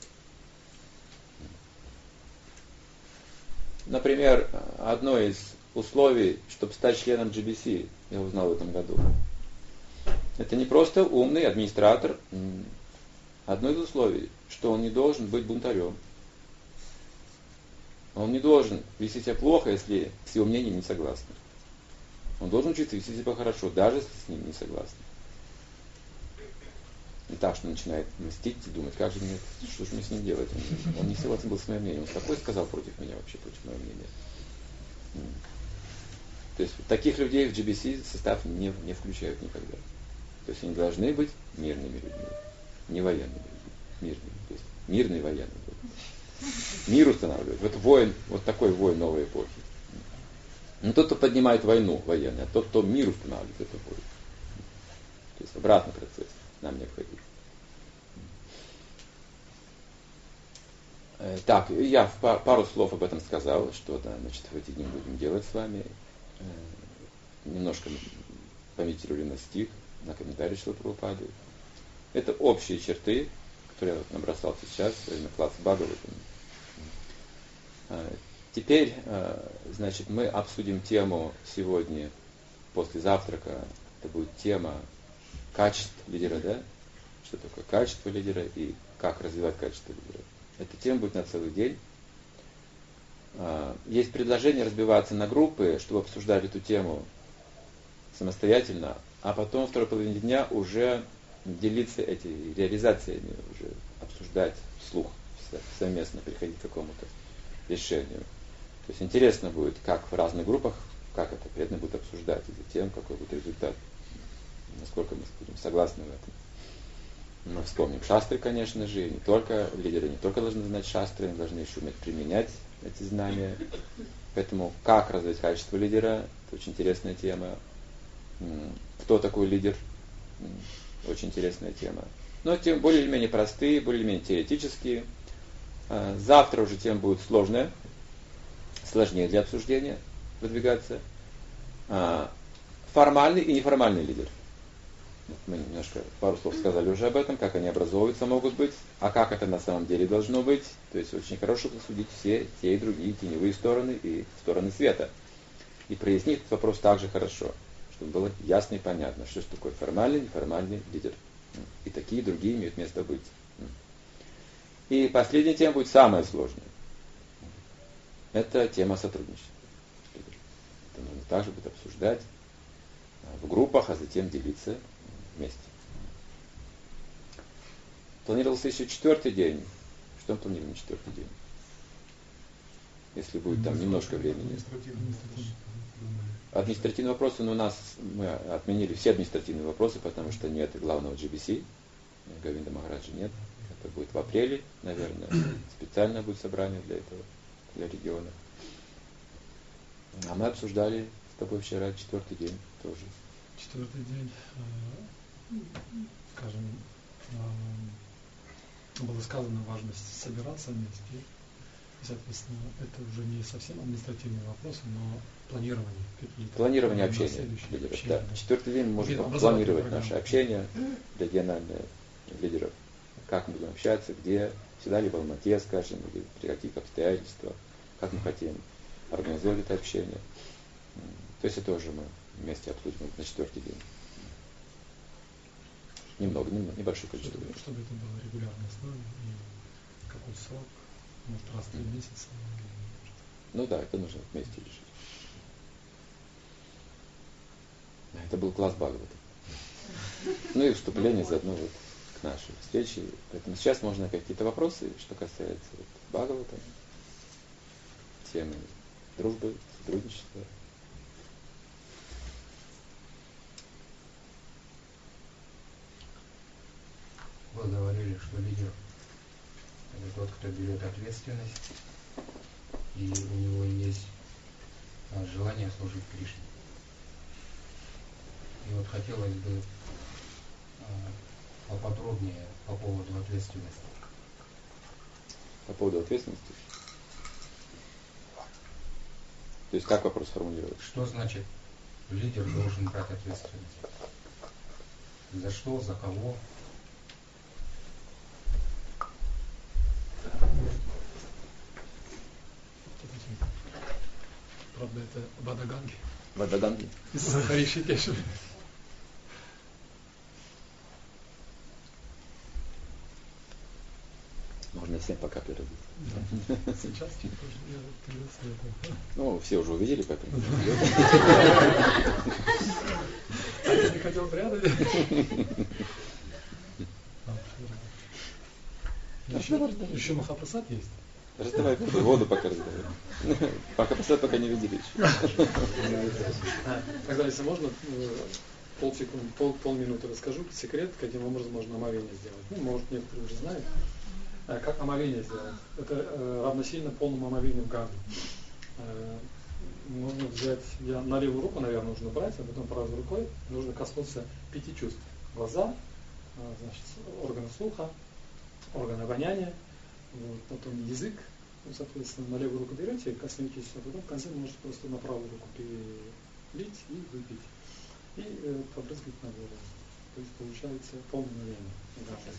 A: Например, одно из условий, чтобы стать членом GBC, я узнал в этом году, это не просто умный администратор. Одно из условий, что он не должен быть бунтарем. Он не должен вести себя плохо, если с его мнением не согласны. Он должен учиться вести себя хорошо, даже если с ним не согласны. Не так, что начинает мстить и думать, как же мне, что же мне с ним делать? Он не согласен был с моим мнением. Он такой сказал против меня вообще, против моего мнения. То есть таких людей в GBC состав не включают никогда. То есть они должны быть мирными людьми. Не военными людьми, мирными. То есть мирные военные. Мир устанавливает. Вот воин, вот такой воин новой эпохи. Не тот, кто поднимает войну военную, а тот, кто мир устанавливает, это воин. То есть обратный процесс нам необходим. Так, я пару слов об этом сказал, что да, значит, в эти дни будем делать с вами. Немножко помедитировали на стих, на комментарий Шрилы Прабхупады. Это общие черты, которые я набросал сейчас, на класс Бхагаватам. Теперь, значит, мы обсудим тему сегодня, после завтрака. Это будет тема качеств лидера, да? Что такое качество лидера и как развивать качество лидера. Эта тема будет на целый день. Есть предложение разбиваться на группы, чтобы обсуждать эту тему самостоятельно, а потом в второй половине дня уже делиться этими реализациями, уже обсуждать вслух, совместно приходить к какому-то решению. То есть интересно будет, как в разных группах, как это преданно будет обсуждать, и затем какой будет результат, насколько мы будем согласны в этом. Мы вспомним шастры, конечно же, и не только лидеры не только должны знать шастры, они должны еще уметь применять эти знания. Поэтому как развить качество лидера, это очень интересная тема. Кто такой лидер? Очень интересная тема. Но темы более-менее простые, более-менее теоретические. Завтра уже тема будет сложная, сложнее для обсуждения выдвигаться. Формальный и неформальный лидер. Мы немножко пару слов сказали уже об этом, как они образовываются могут быть, а как это на самом деле должно быть. То есть очень хорошо посудить все те и другие теневые стороны и стороны света. И прояснить этот вопрос также хорошо, чтобы было ясно и понятно, что такое формальный и неформальный лидер. И такие и другие имеют место быть. И последняя тема будет самая сложная. Это тема сотрудничества. Это нужно также будет обсуждать в группах, а затем делиться вместе. Планировался еще 4-й день, Что мы планируем на 4-й день? Если будет там немножко времени. Административные вопросы, но у нас мы отменили все административные вопросы, потому что нет главного GBC, Говинда Махараджи нет. Это будет в апреле, наверное. Специальное будет собрание для этого, для региона. А мы обсуждали с тобой вчера 4-й день тоже.
B: 4-й день, скажем, было сказано важность собираться вместе. И, соответственно, это уже не совсем административные вопросы, но планирование.
A: Планирование общения лидеров. Да. 4-й день мы можем планировать наше общение региональное лидеров. Как мы будем общаться, где, всегда ли в Алмате, скажем, или при каких обстоятельствах, как мы хотим организовать это общение. То есть это тоже мы вместе обсудим на 4-й день. Немного, небольшое количество времени.
B: Чтобы это было регулярной основе и какой срок, может, раз в 3 месяца.
A: Ну да, это нужно вместе решить. Это был класс Бхагавата. Ну и вступление заодно вот к нашей встрече. Поэтому сейчас можно какие-то вопросы, что касается вот Бхагавата, темы дружбы, сотрудничества.
D: Вы говорили, что лидер – это тот, кто берет ответственность, и у него есть желание служить Кришне. И вот хотелось бы поподробнее по поводу ответственности.
A: По поводу ответственности? То есть как вопрос формулировать?
D: Что значит лидер должен брать ответственность? За что, за кого?
B: Правда, это Бадаганги.
A: Бадаганги?
B: Из Ришикеша.
A: Можно всем по капле разбить.
B: Сейчас я
A: Ну, все уже увидели, поэтому.
B: Я не хотел прятать. Еще Махапрасад есть.
A: Раздавай воду пока раздавай. Махапрасад пока не видели еще.
B: Тогда, если можно, полминуты расскажу секрет, каким образом можно омовение сделать. Ну, может, некоторые уже знают. Как омовение сделать? Это равносильно полному омовению в Ганге. Нужно взять, на левую руку, наверное, нужно брать, а потом правой рукой нужно коснуться 5 чувств. Глаза, значит, органы слуха, органы обоняния, вот, потом язык, соответственно, на левую руку берете, коснетесь, а потом в конце можете просто на правую руку перелить и выпить. И побрызгать на голову. То есть получается полное омовение в Ганге.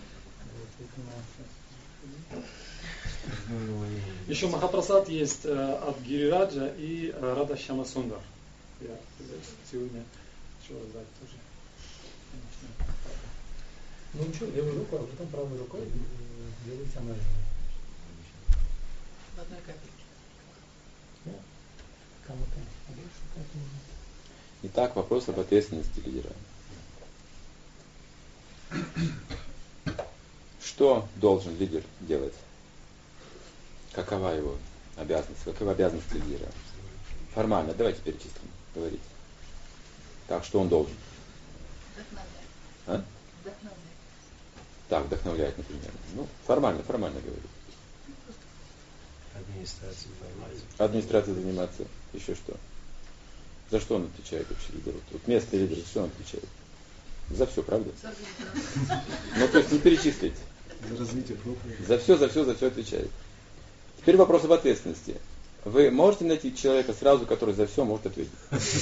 B: Еще Махапрасад есть от Гирираджа и Рада Шьяма Сундар. Я сегодня хочу раздать тоже. Ну что, левую руку, а потом правой рукой делайте омовение.
E: В одной капельке.
B: Да. Кому-то больше, кому-то.
A: Итак, вопрос об ответственности лидера. Что должен лидер делать? Какова его обязанность? Какова обязанность лидера? Формально, давайте перечислим, говорите. Так, что он должен?
E: Вдохновлять.
A: А?
E: Вдохновлять.
A: Так, вдохновляет, например. Ну, формально говорит. Администрацией заниматься. Еще что? За что он отвечает вообще лидеру? Вот место лидера, что он отвечает? За все, правда? Ну, то есть не перечислить.
F: За развитие проповеди.
A: За все отвечает. Теперь вопрос об ответственности. Вы можете найти человека сразу, который за все может ответить?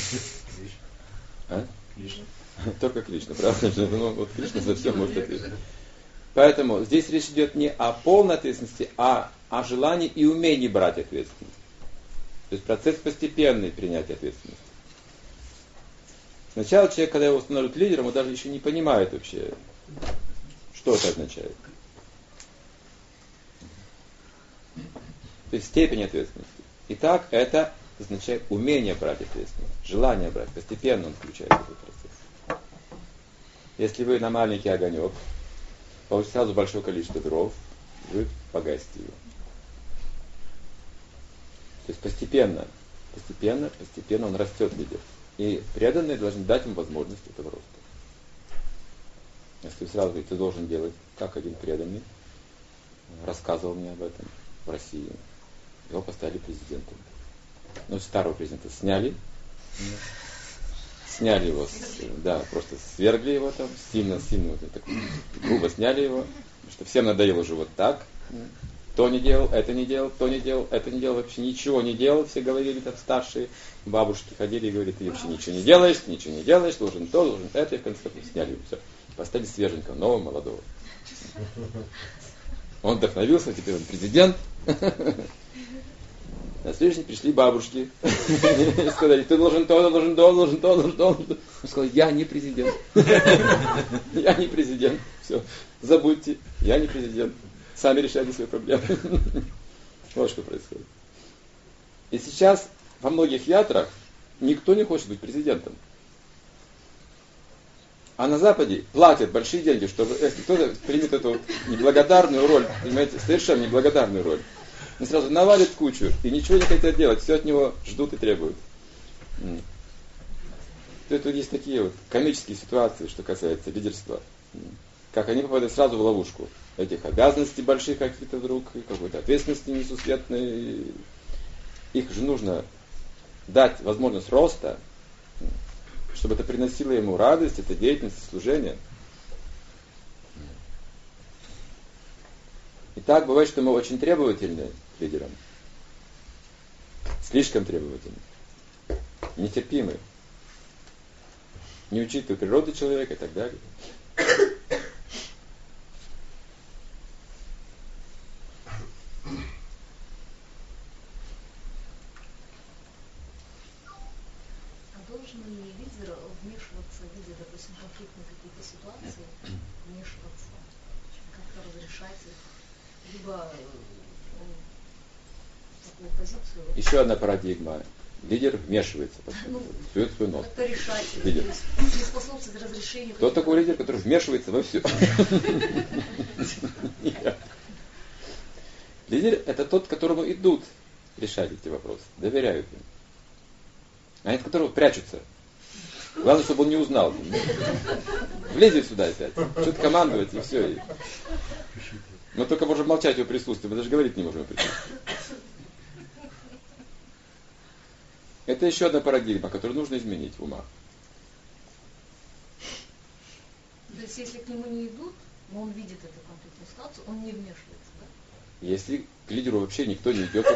A: А?
F: Кришна.
A: Только Кришна, правда? Ну, вот Кришна за все может ответить. Поэтому здесь речь идет не о полной ответственности, а о желании и умении брать ответственность. То есть процесс постепенный принятия ответственности. Сначала человек, когда его устанавливают лидером, он даже еще не понимает вообще, что это означает. То есть степень ответственности. Итак, это означает умение брать ответственность, желание брать. Постепенно он включает этот процесс. Если вы на маленький огонек, получите сразу большое количество дров, вы погасите его. То есть постепенно он растет лидер. И преданные должны дать ему возможность этого роста. Если вы сразу говорите, ты должен делать, как один преданный рассказывал мне об этом в России. Его поставили президентом. Ну, старого президента сняли его, да, просто свергли его там, сильно, вот, так, грубо сняли его, потому что всем надоело уже вот так. То не делал, это не делал, то не делал, это не делал, вообще ничего не делал. Все говорили, там старшие бабушки ходили и говорили, ты вообще ничего не делаешь, должен то, должен это, и в конце концов сняли его, все. Поставили свеженького, нового, молодого. Он вдохновился, теперь он президент. На следующий день пришли бабушки и сказали, ты должен то. Он сказал, я не президент. Я не президент. Все, забудьте, я не президент. Сами решайте свои проблемы. Вот что происходит. И сейчас во многих ятрах никто не хочет быть президентом. А на Западе платят большие деньги, чтобы, если кто-то примет эту вот неблагодарную роль, понимаете, совершенно неблагодарную роль, он сразу навалит кучу и ничего не хотят делать, все от него ждут и требуют. Тут есть такие вот комические ситуации, что касается лидерства. Как они попадают сразу в ловушку. Этих обязанностей больших каких-то вдруг, и какой-то ответственности несусветной. Их же нужно дать возможность роста, чтобы это приносило ему радость, это деятельность, служение. И так бывает, что мы очень требовательны к лидерам. Слишком требовательны. Нетерпимы. Не учитывая природу человека и так далее.
E: Должен ли лидер вмешиваться, видя, допустим, конфликтные какие-то ситуации, вмешиваться, как-то разрешать их, либо такую позицию?
A: Еще одна парадигма. Лидер вмешивается, сует свой нос.
E: Как-то решать,
A: Лидер.
E: не способствовать разрешению.
A: Кто такой лидер, который вмешивается во все? Лидер — это тот, к которому идут решать эти вопросы, доверяют ему. А нет, которого прячутся. Главное, чтобы он не узнал. Влезет сюда опять. Что-то командовать, и все. Мы только можем молчать в его присутствии, мы даже говорить не можем в его присутствии. Это еще одна парадигма, которую нужно изменить в умах.
E: То есть, если к нему не идут, но он видит эту конфликтную ситуацию, он не вмешивается, да?
A: Если к лидеру вообще никто не идет,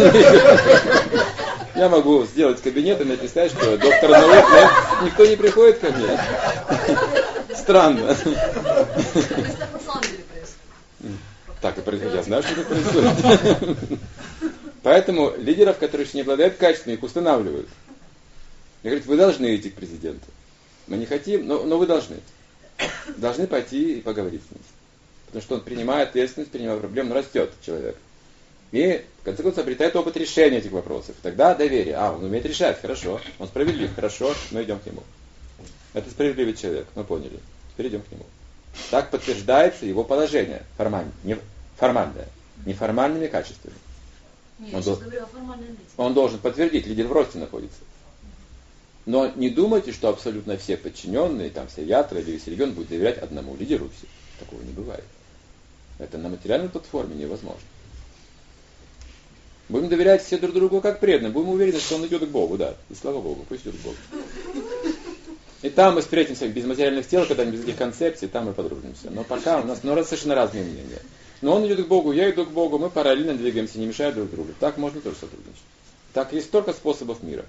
A: я могу сделать кабинет и написать, что доктор наук, но никто не приходит ко мне. Странно.
E: То есть, так на самом деле происходит.
A: Так и происходит. Я знаю, что это происходит. Поэтому лидеров, которые еще не обладают качествами, их устанавливают. И говорят, вы должны идти к президенту. Мы не хотим, но вы должны. Должны пойти и поговорить с ним. Потому что он принимает ответственность, принимает проблему, растет человек. И, в конце концов, обретает опыт решения этих вопросов. Тогда доверие. Он умеет решать, хорошо. Он справедлив, хорошо, мы идем к нему. Это справедливый человек, мы поняли. Теперь идем к нему. Так подтверждается его положение. Формальное. Неформальными качествами.
E: Нет, я сейчас говорю о формальном лице.
A: Он должен подтвердить, лидер в росте находится. Но не думайте, что абсолютно все подчиненные, там вся ятра или весь регион будет доверять одному лидеру. Все. Такого не бывает. Это на материальной платформе невозможно. Будем доверять все друг другу как преданным. Будем уверены, что он идет к Богу, да. И слава Богу, пусть идет к Богу. И там мы встретимся без материальных тел, когда-нибудь без этих концепций, там мы подружимся. Но пока у нас совершенно разные мнения. Но он идет к Богу, я иду к Богу, мы параллельно двигаемся, не мешая друг другу. Так можно тоже сотрудничать. Так есть столько способов мира.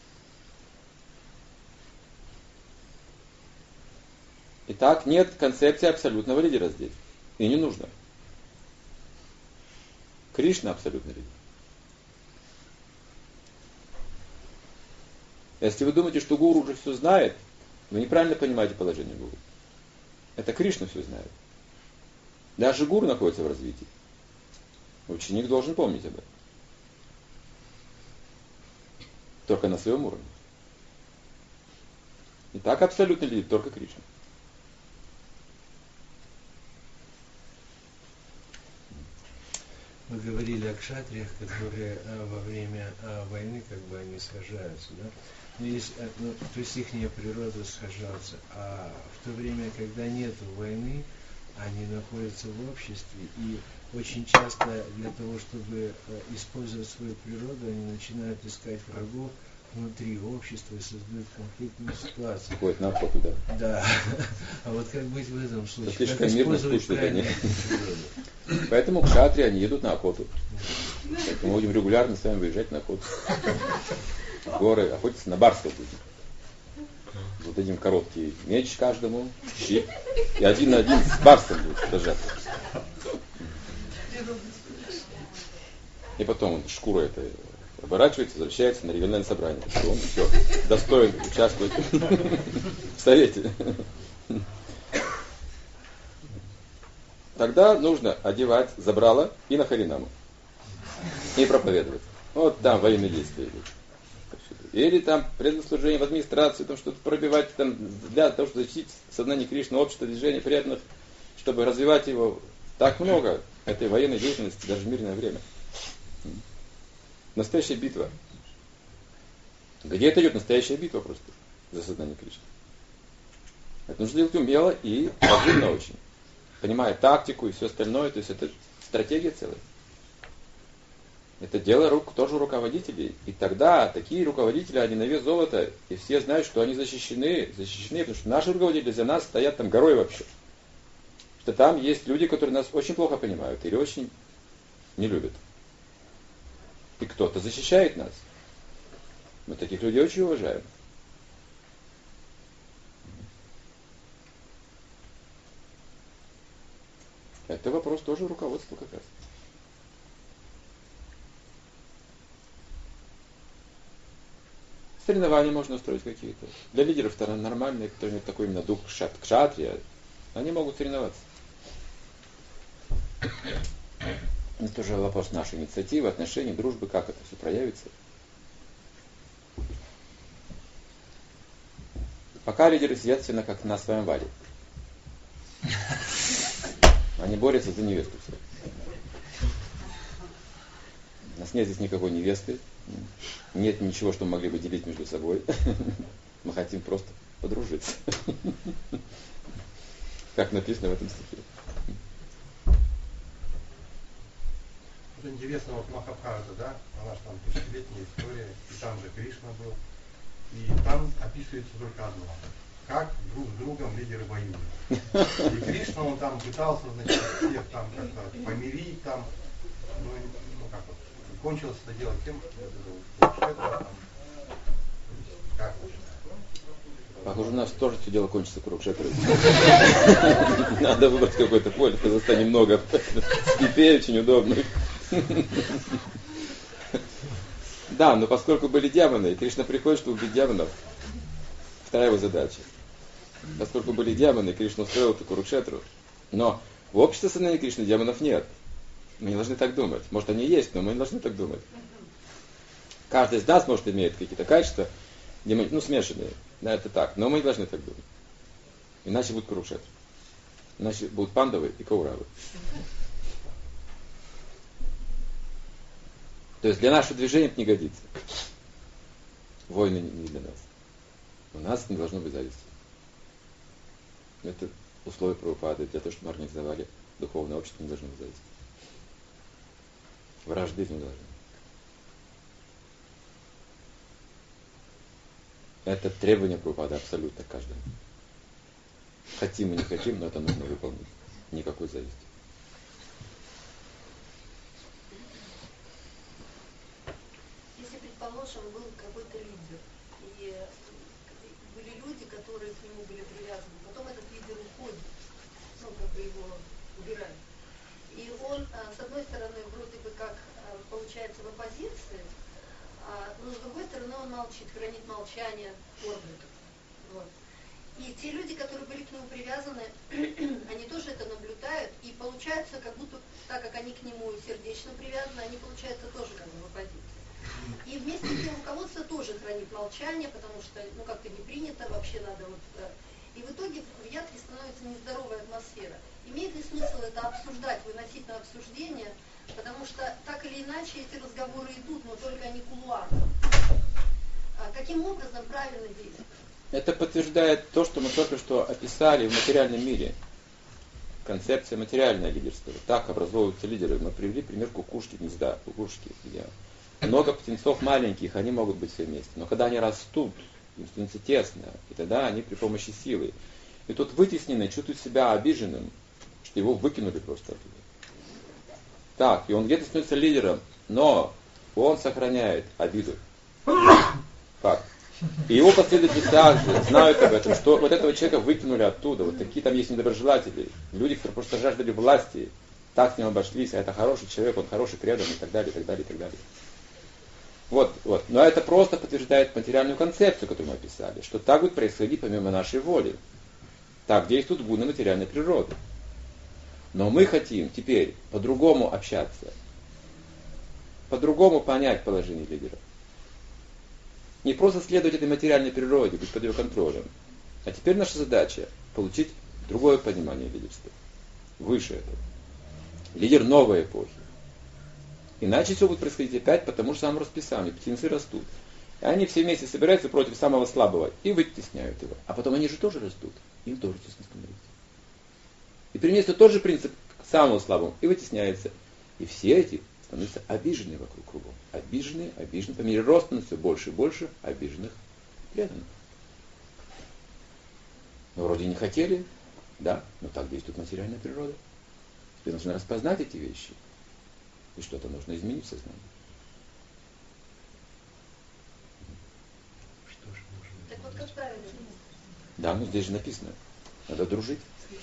A: Итак, нет концепции абсолютного лидера здесь. И не нужно. Кришна абсолютный лидер. Если вы думаете, что гуру уже все знает, вы неправильно понимаете положение гуру. Это Кришна все знает. Даже гуру находится в развитии. Ученик должен помнить об этом. Только на своем уровне. И так абсолютно лидер только Кришна.
F: мы говорили о кшатриях, которые во время войны как бы они сражаются, да? То есть их природа сражаться. А в то время, когда нет войны, они находятся в обществе, и очень часто для того, чтобы использовать свою природу, они начинают искать врагов внутри общества и создают конфликтную ситуацию.
A: Ходят на охоту, да.
F: Да. А вот как быть в этом случае?
A: Это слишком
F: как
A: мирно,
F: использовать
A: скучно,
F: правильно
A: да,
F: природу?
A: Поэтому кшатрии, они едут на охоту. Поэтому мы будем регулярно с вами выезжать на охоту. В горы охотиться на барсов будем. Вот дадим короткий меч каждому, щит, и один на один с барсом будет сражаться. И потом шкура эта оборачивается, возвращается на региональное собрание. Что он все достоин участвовать в совете. Тогда нужно одевать забрало и на харинаму. И проповедовать. Вот там военные действия идут. Или там предслужение в администрацию, там что-то пробивать там, для того, чтобы защитить сознание Кришны, общество, движение преданных, чтобы развивать его. Так много этой военной деятельности даже в мирное время. Настоящая битва. Где-то идет настоящая битва просто за сознание Кришны. Это нужно делать умело и разумно очень. Понимая тактику и все остальное, то есть это стратегия целая. Это дело тоже руководителей. И тогда такие руководители, они на вес золота, и все знают, что они защищены, потому что наши руководители за нас стоят там горой вообще. Что там есть люди, которые нас очень плохо понимают или очень не любят. И кто-то защищает нас. Мы таких людей очень уважаем. Это вопрос тоже руководства как раз. Соревнования можно устроить какие-то. Для лидеров это нормальные, которые имеют такой именно дух кшатрия, они могут соревноваться. Это тоже вопрос нашей инициативы, отношений, дружбы, как это все проявится. Пока лидеры сидят все как на своем варе. Они борются за невесту все. У нас нет здесь никакой невесты. Нет ничего, что мы могли бы делить между собой. Мы хотим просто подружиться. Как написано в этом стихе.
D: Вот интересно, вот Махабхарата, да, она же там тысячелетняя история, и там же Кришна был. И там описывается только одно. Как друг с другом лидеры воюют. И Кришна, он там пытался, значит, всех там как-то помирить, там, ну как вот, кончилось это дело тем, что как вот.
A: Похоже, у нас тоже все дело кончится Курукшетрой. Надо выбрать какое-то поле, в Казахстане много степей очень удобных. Да, но поскольку были демоны, и Кришна приходит, чтобы убить демонов, вторая его задача. Поскольку были демоны, Кришна устроил эту Курукшетру. Но в обществе сознания Кришны демонов нет. Мы не должны так думать. Может, они есть, но мы не должны так думать. Каждый из нас, может, имеет какие-то качества, смешанные. Да, это так. Но мы не должны так думать. Иначе будет Курукшетра. Иначе будут пандавы и кауравы. То есть для нашего движения это не годится. Войны не для нас. У нас не должно быть зависти. Это условия Прабхупады. Для того, чтобы мы организовали духовное общество, не должно быть зависти. Вражды не должно. Это требование Прабхупады абсолютно каждому. Хотим и не хотим, но это нужно выполнить. Никакой зависти.
E: Предположим, был какой-то лидер, и были люди, которые к нему были привязаны. Потом этот лидер уходит, его убирают. И он, с одной стороны, вроде бы как получается в оппозиции, но с другой стороны он молчит, хранит молчание, орден. Вот. И те люди, которые были к нему привязаны, они тоже это наблюдают, и получается, как будто, так как они к нему сердечно привязаны, они, получается, тоже как бы в оппозиции. И вместе с тем руководство тоже хранит молчание, потому что, как-то не принято, вообще надо И в итоге в ятре становится нездоровая атмосфера. Имеет ли смысл это обсуждать, выносить на обсуждение, Потому что так или иначе эти разговоры идут, но только они кулуарно. Каким образом правильно действовать?
A: Это подтверждает то, что мы только что описали в материальном мире. Концепция материальное лидерство. Так образовываются лидеры. Мы привели пример кукушки, гнезда, кукушки, где много птенцов маленьких, они могут быть все вместе. Но когда они растут, им становится тесно, и тогда они при помощи силы. И тот вытесненный чувствует себя обиженным, что его выкинули просто оттуда. Так, и он где-то становится лидером, но он сохраняет обиду. Факт. И его последователи также знают об этом, что вот этого человека выкинули оттуда. Вот такие там есть недоброжелатели. Люди, которые просто жаждали власти, так с ним обошлись, а это хороший человек, он хороший, преданный, и так далее, и так далее, и так далее. Вот. Но это просто подтверждает материальную концепцию, которую мы описали, что так будет происходить помимо нашей воли. Так действуют гуны материальной природы. Но мы хотим теперь по-другому общаться, по-другому понять положение лидера. Не просто следовать этой материальной природе, быть под ее контролем. А теперь наша задача получить другое понимание лидерства. Выше этого. Лидер новой эпохи. Иначе все будет происходить опять по тому же самому расписанию. Птенцы растут. И они все вместе собираются против самого слабого и вытесняют его. А потом они же тоже растут. Им тоже тесно становится. И применяется тот же принцип к самому слабому и вытесняется. И все эти становятся обиженные вокруг кругом. Обиженные. По мере роста становится все больше и больше обиженных преданных. Но вроде не хотели, да, но так действует материальная природа. Теперь нужно распознать эти вещи. И что-то нужно изменить в сознании.
F: Что же нужно?
E: Так вот как правильно?
A: Да, ну здесь же написано. Надо дружить.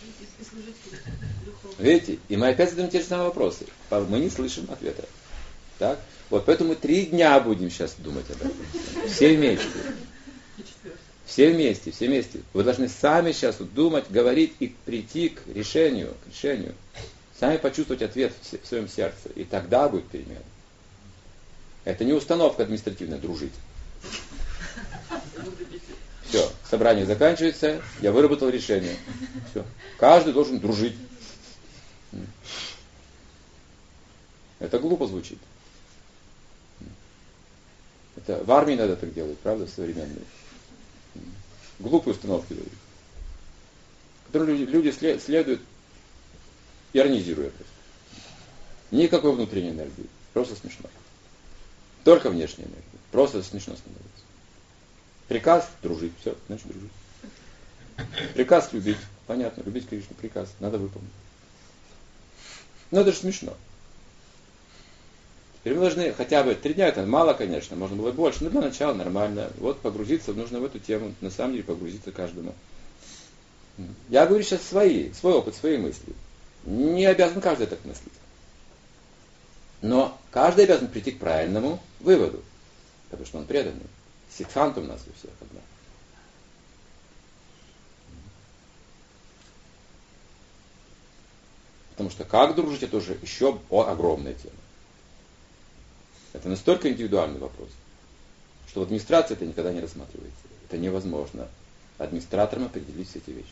A: Видите? И мы опять задаем те же самые вопросы. Мы не слышим ответа. Так? Вот поэтому мы 3 дня будем сейчас думать об этом. Все вместе. Все вместе. Вы должны сами сейчас думать, говорить и прийти к решению. Сами почувствовать ответ в своем сердце. И тогда будет перемена. Это не установка административная, дружить. Все, собрание заканчивается, я выработал решение. Все. Каждый должен дружить. Это глупо звучит. Это в армии надо так делать, правда, современные. Глупые установки дают. Которые люди следуют, иронизируя просто. Никакой внутренней энергии. Просто смешно. Только внешняя энергия. Просто смешно становится. Приказ дружить. Все, значит дружить. Приказ любить. Понятно, любить Кришну. Приказ. Надо выполнить. Но это же смешно. Теперь мы должны хотя бы 3 дня, это мало, конечно, можно было больше, но для начала нормально. Вот погрузиться нужно в эту тему. На самом деле погрузиться каждому. Я говорю сейчас свой опыт, свои мысли. Не обязан каждый так мыслить. Но каждый обязан прийти к правильному выводу. Потому что он преданный. Сиддханта у нас у всех одна. Потому что как дружить, это уже еще огромная тема. Это настолько индивидуальный вопрос, что в администрации это никогда не рассматривается. Это невозможно администраторам определить все эти вещи.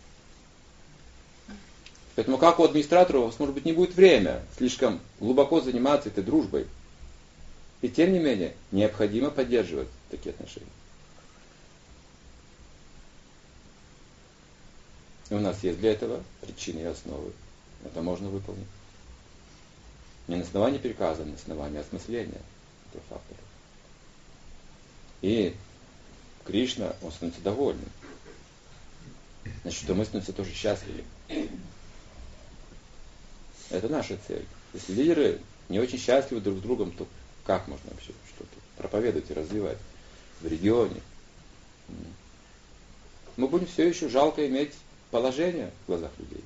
A: Поэтому как у администратора у вас, может быть, не будет время слишком глубоко заниматься этой дружбой. И тем не менее, необходимо поддерживать такие отношения. И у нас есть для этого причины и основы. Это можно выполнить. Не на основании приказа, на основании осмысления этого фактора. И Кришна, он становится довольным. Значит, что мы становимся тоже счастливы. Это наша цель. Если лидеры не очень счастливы друг с другом, то как можно вообще что-то проповедовать и развивать в регионе? Мы будем все еще жалко иметь положение в глазах людей.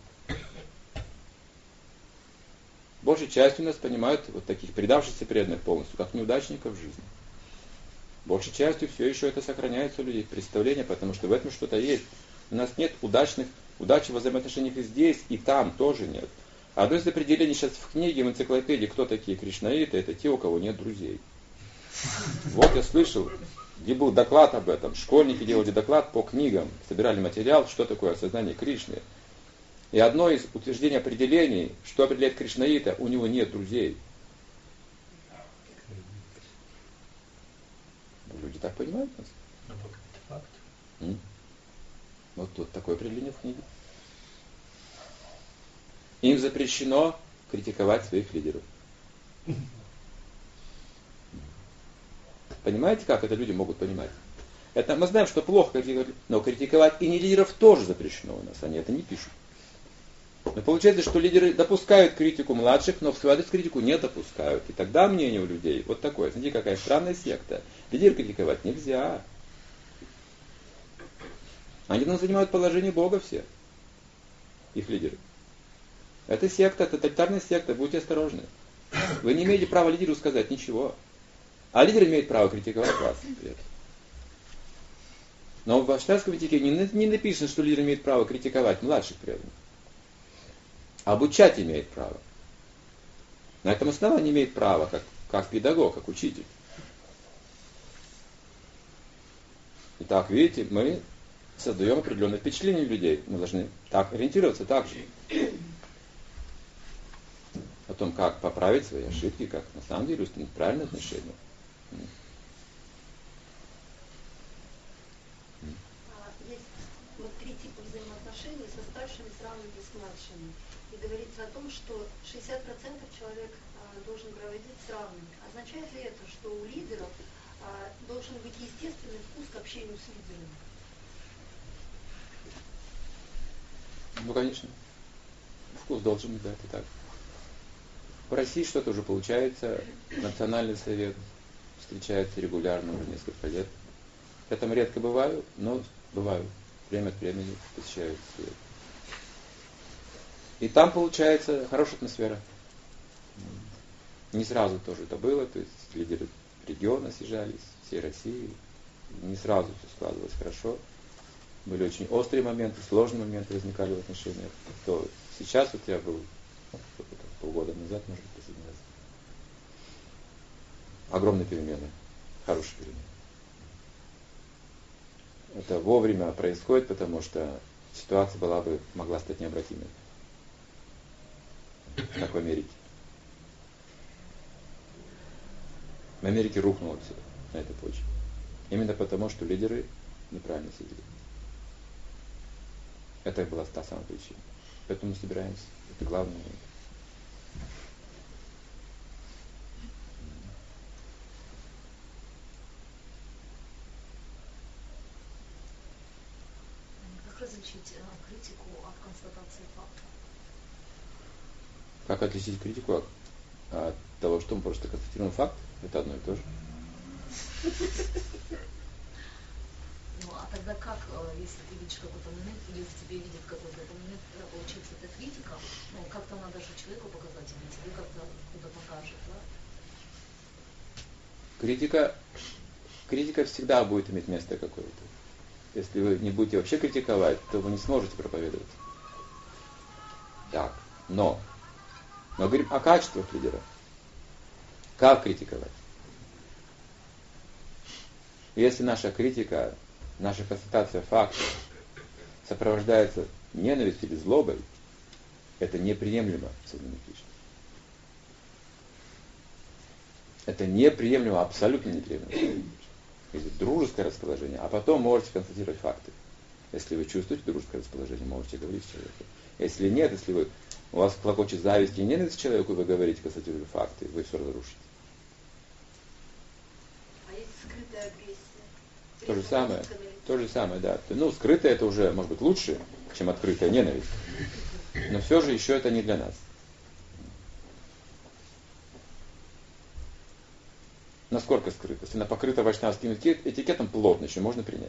A: Большей частью нас понимают вот таких предавшихся преданных полностью, как неудачников в жизни. Большей частью все еще это сохраняется у людей представление, потому что в этом что-то есть. У нас нет удачи в взаимоотношениях и здесь, и там тоже нет. Одно из определений сейчас в книге, в энциклопедии, кто такие кришнаиты, это те, у кого нет друзей. Вот я слышал, где был доклад об этом. Школьники делали доклад по книгам, собирали материал, что такое осознание Кришны. И одно из утверждений определений, что определяет кришнаита, у него нет друзей. Люди так понимают нас?
B: Факт.
A: Вот тут такое определение в книге. Им запрещено критиковать своих лидеров. Понимаете, как это люди могут понимать? Это мы знаем, что плохо критиковать, но критиковать и не лидеров тоже запрещено у нас. Они это не пишут. Но получается, что лидеры допускают критику младших, но в свою адрес критику не допускают. И тогда мнение у людей вот такое. Смотрите, какая странная секта. Лидеров критиковать нельзя. Они там занимают положение Бога все. Их лидеры. Это секта, тоталитарная секта, будьте осторожны. Вы не имеете права лидеру сказать ничего. А лидер имеет право критиковать вас. Но в Вайшнавском этике не написано, что лидер имеет право критиковать младших преданных. Обучать имеет право. На этом основании имеет право, как педагог, как учитель. Итак, видите, мы создаем определенное впечатление у людей. Мы должны так ориентироваться так же. О том, как поправить свои ошибки, как на самом деле установить правильное отношение.
E: Есть вот 3 типа взаимоотношений со старшими, с равными и с младшими. И говорится о том, что 60% человек должен проводить с равными. Означает ли это, что у лидеров должен быть естественный вкус к общению с лидерами?
A: Ну, конечно. Вкус должен быть, да, это так. В России что-то уже получается. Национальный совет встречается регулярно уже несколько лет. Я там редко бываю, но бываю. Время от времени посещаю совет. И там получается хорошая атмосфера. Не сразу тоже это было, то есть лидеры региона съезжались, всей России. Не сразу все складывалось хорошо. Были очень острые моменты, сложные моменты возникали в отношениях. То сейчас вот я был полгода назад, может быть, последний раз. Огромные перемены, хорошие перемены. Это вовремя происходит, потому что ситуация могла стать необратимой. Как в Америке. В Америке рухнуло все на этой почве. Именно потому, что лидеры неправильно сидели. Это была та самая причина. Поэтому мы собираемся. Это главное.
G: Как различить критику от констатации факта?
A: Как отличить критику от того, что мы просто констатируем факт? Это одно и то же.
G: Ну, а тогда как, если ты видишь какой-то момент, или в тебе видит какой-то момент, получается, это критика, ну, как-то надо же человеку показать, или тебе как-то куда покажет, да?
A: Критика всегда будет иметь место какое-то. Если вы не будете вообще критиковать, то вы не сможете проповедовать. Так, но мы говорим о качествах лидера. Как критиковать? Если наша критика, наша констатация фактов сопровождается ненавистью или злобой, это неприемлемо в сознании Кришны. Это неприемлемо, абсолютно неприемлемо. Если дружеское расположение, а потом можете констатировать факты. Если вы чувствуете дружеское расположение, можете говорить с человеком. Если нет, если у вас клокочет зависть и ненависть к человеку, вы говорите, констатируете факты, вы все разрушите.
E: А есть скрытая агрессия?
A: То же самое, да. Ну, скрытое это уже, может быть, лучше, чем открытая ненависть. Но все же еще это не для нас. Насколько скрыто? Если она покрыта вайшнавским этикетом, плотно еще можно принять.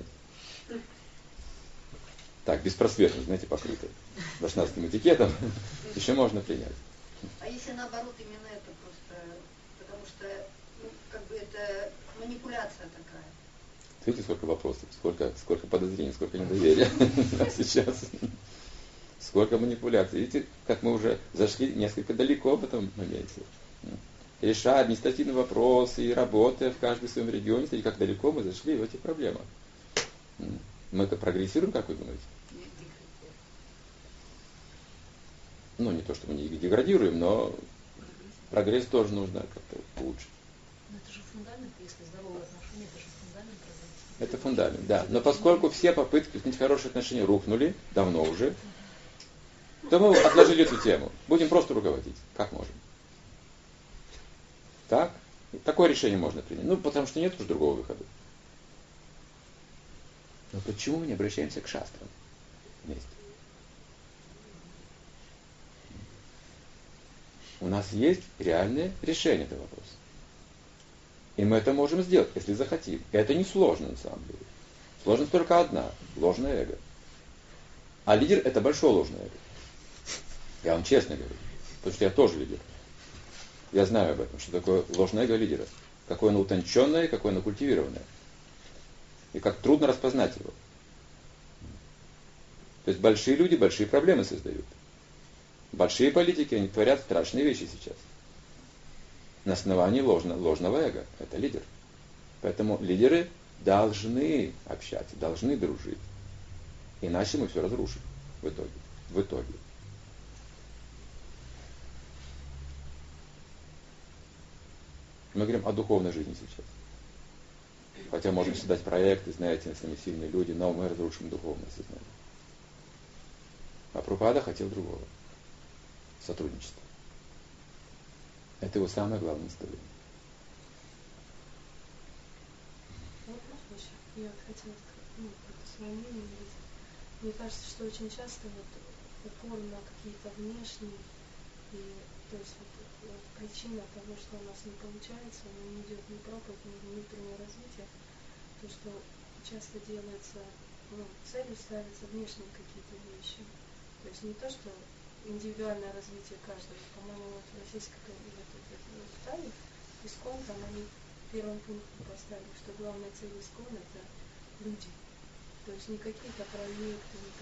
A: Так, беспросветно, знаете, покрыто вайшнавским этикетом, еще можно принять.
E: А если наоборот именно это просто, потому что, ну, как бы это манипуляция такая.
A: Видите, сколько вопросов, сколько подозрений, сколько недоверия сейчас. Сколько манипуляций. Видите, как мы уже зашли несколько далеко в этом моменте. Решая административные вопросы и работая в каждом своем регионе, смотрите, как далеко мы зашли в эти проблемы. Мы-то прогрессируем, как вы думаете? Ну, не то, что мы не деградируем, но прогресс тоже нужно как-то улучшить.
G: Но это же фундамент, если здоровые отношения, это же фундамент развития.
A: Это фундамент, да. Но поскольку все попытки установить хорошие отношения рухнули, давно уже, то мы отложили эту тему. Будем просто руководить, как можем. Так? Такое решение можно принять. Ну, потому что нет уж другого выхода. Но почему мы не обращаемся к шастрам вместе? У нас есть реальное решение этого вопроса. И мы это можем сделать, если захотим. И это не сложно на самом деле. Сложность только одна – ложное эго. А лидер – это большое ложное эго. Я вам честно говорю. Потому что я тоже лидер. Я знаю об этом, что такое ложное эго лидера. Какое оно утонченное, какое оно культивированное. И как трудно распознать его. То есть большие люди большие проблемы создают. Большие политики, они творят страшные вещи сейчас. На основании ложного эго. Это лидер. Поэтому лидеры должны общаться, должны дружить. Иначе мы все разрушим в итоге. В итоге. Мы говорим о духовной жизни сейчас. Хотя можем создать проекты, знаете, если мы сильные люди, но мы разрушим духовное сознание. А Прабхупада хотел другого. Сотрудничество. Это его самое главное наставление.
H: Вопрос еще. Я хотела как-то свое мнение говорить. Мне кажется, что очень часто упор на какие-то внешние, и то есть причина того, что у нас не получается, но не идет ни проповедь, ни внутреннее развитие, то, что часто делается, целью ставятся внешние какие-то вещи. То есть не то, что индивидуальное развитие каждого. По-моему, в российской уставе ИСККОН, там они первым пунктом поставили, что главная цель ИСККОН – это люди. То есть не какие-то проекты, не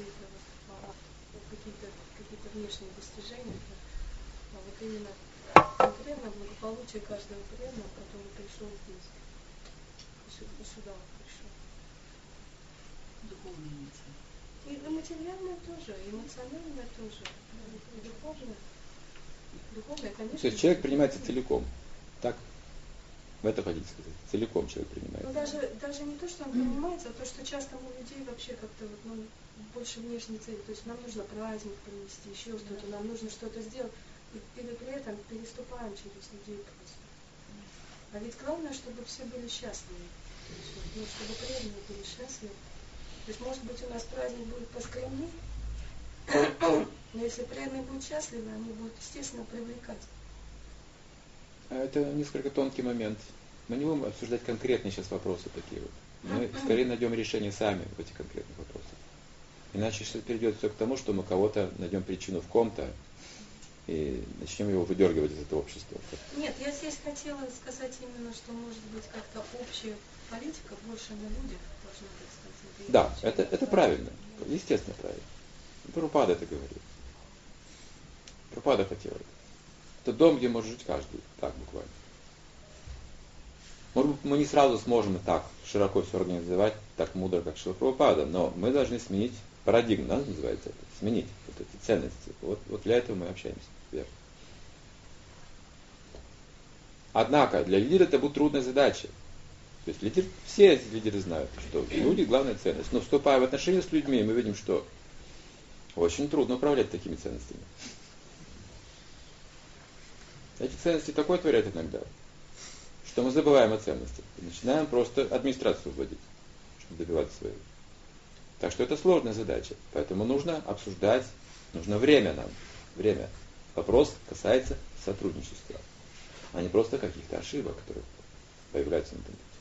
H: какие-то внешние достижения, а вот именно конкретно благополучие каждого преданного, который пришел здесь, сюда пришел.
G: Духовные инициативы.
H: И материальное тоже, и эмоциональное тоже, и духовное. Духовное, конечно.
A: То есть человек принимается целиком. Так? Вы это хотите сказать? Целиком человек принимается.
H: Ну, даже не то, что он принимается, а то, что часто у людей вообще как-то больше внешней цели. То есть нам нужно праздник провести, еще что-то, нам нужно что-то сделать. И при этом переступаем через людей просто. А ведь главное, чтобы все были счастливы. То есть, чтобы преданные были счастливы. То есть, может быть, у нас праздник будет поскромнее, но если преданные будут счастливы, они будут, естественно, привлекать.
A: Это несколько тонкий момент. Мы не будем обсуждать конкретные сейчас вопросы такие вот. Мы скорее найдем решение сами в этих конкретных вопросах. Иначе сейчас перейдет все к тому, что мы кого-то найдем причину в ком-то и начнем его выдергивать из этого общества.
H: Нет, я здесь хотела сказать именно, что может быть как-то общая политика больше на людях должна быть, кстати.
A: Да, это правильно. Естественно, правильно. Прабхупада это говорит. Прабхупада хотела это. Это дом, где может жить каждый. Так буквально. Может быть, мы не сразу сможем так широко все организовать, так мудро, как Шрила Прабхупада, но мы должны сменить парадигму, да, называется это, сменить вот эти ценности. Вот для этого мы общаемся. Верно. Однако для лидера это будет трудная задача. То есть лидер, все эти лидеры знают, что люди главная ценность. Но вступая в отношения с людьми, мы видим, что очень трудно управлять такими ценностями. Эти ценности такое творят иногда, что мы забываем о ценностях и начинаем просто администрацию вводить, чтобы добиваться своего. Так что это сложная задача. Поэтому нужно обсуждать, нужно время нам. Время. Вопрос касается сотрудничества, а не просто каких-то ошибок, которые появляются на этом пути.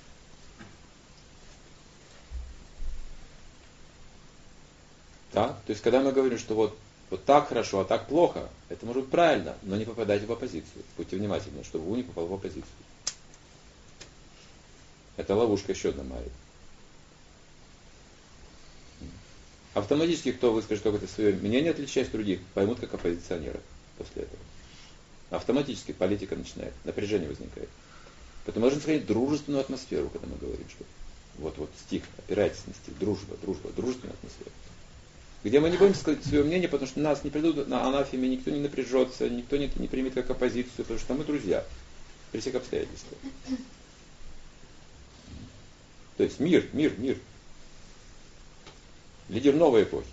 A: Да? То есть, когда мы говорим, что вот так хорошо, а так плохо, это может быть правильно, но не попадайте в оппозицию. Будьте внимательны, чтобы вы не попали в оппозицию. Это ловушка еще одна Майя. Автоматически, кто выскажет какое-то свое мнение, отличаясь от других, поймут как оппозиционеры после этого. Автоматически политика начинает, напряжение возникает. Поэтому мы должны сохранить дружественную атмосферу, когда мы говорим, что вот стих, опирайтесь на стих, дружба, дружественная атмосфера. Где мы не будем сказать свое мнение, потому что нас не придут на анафеме, никто не напряжется, никто не примет как оппозицию, потому что мы друзья при всех обстоятельствах. То есть мир. Лидер новой эпохи.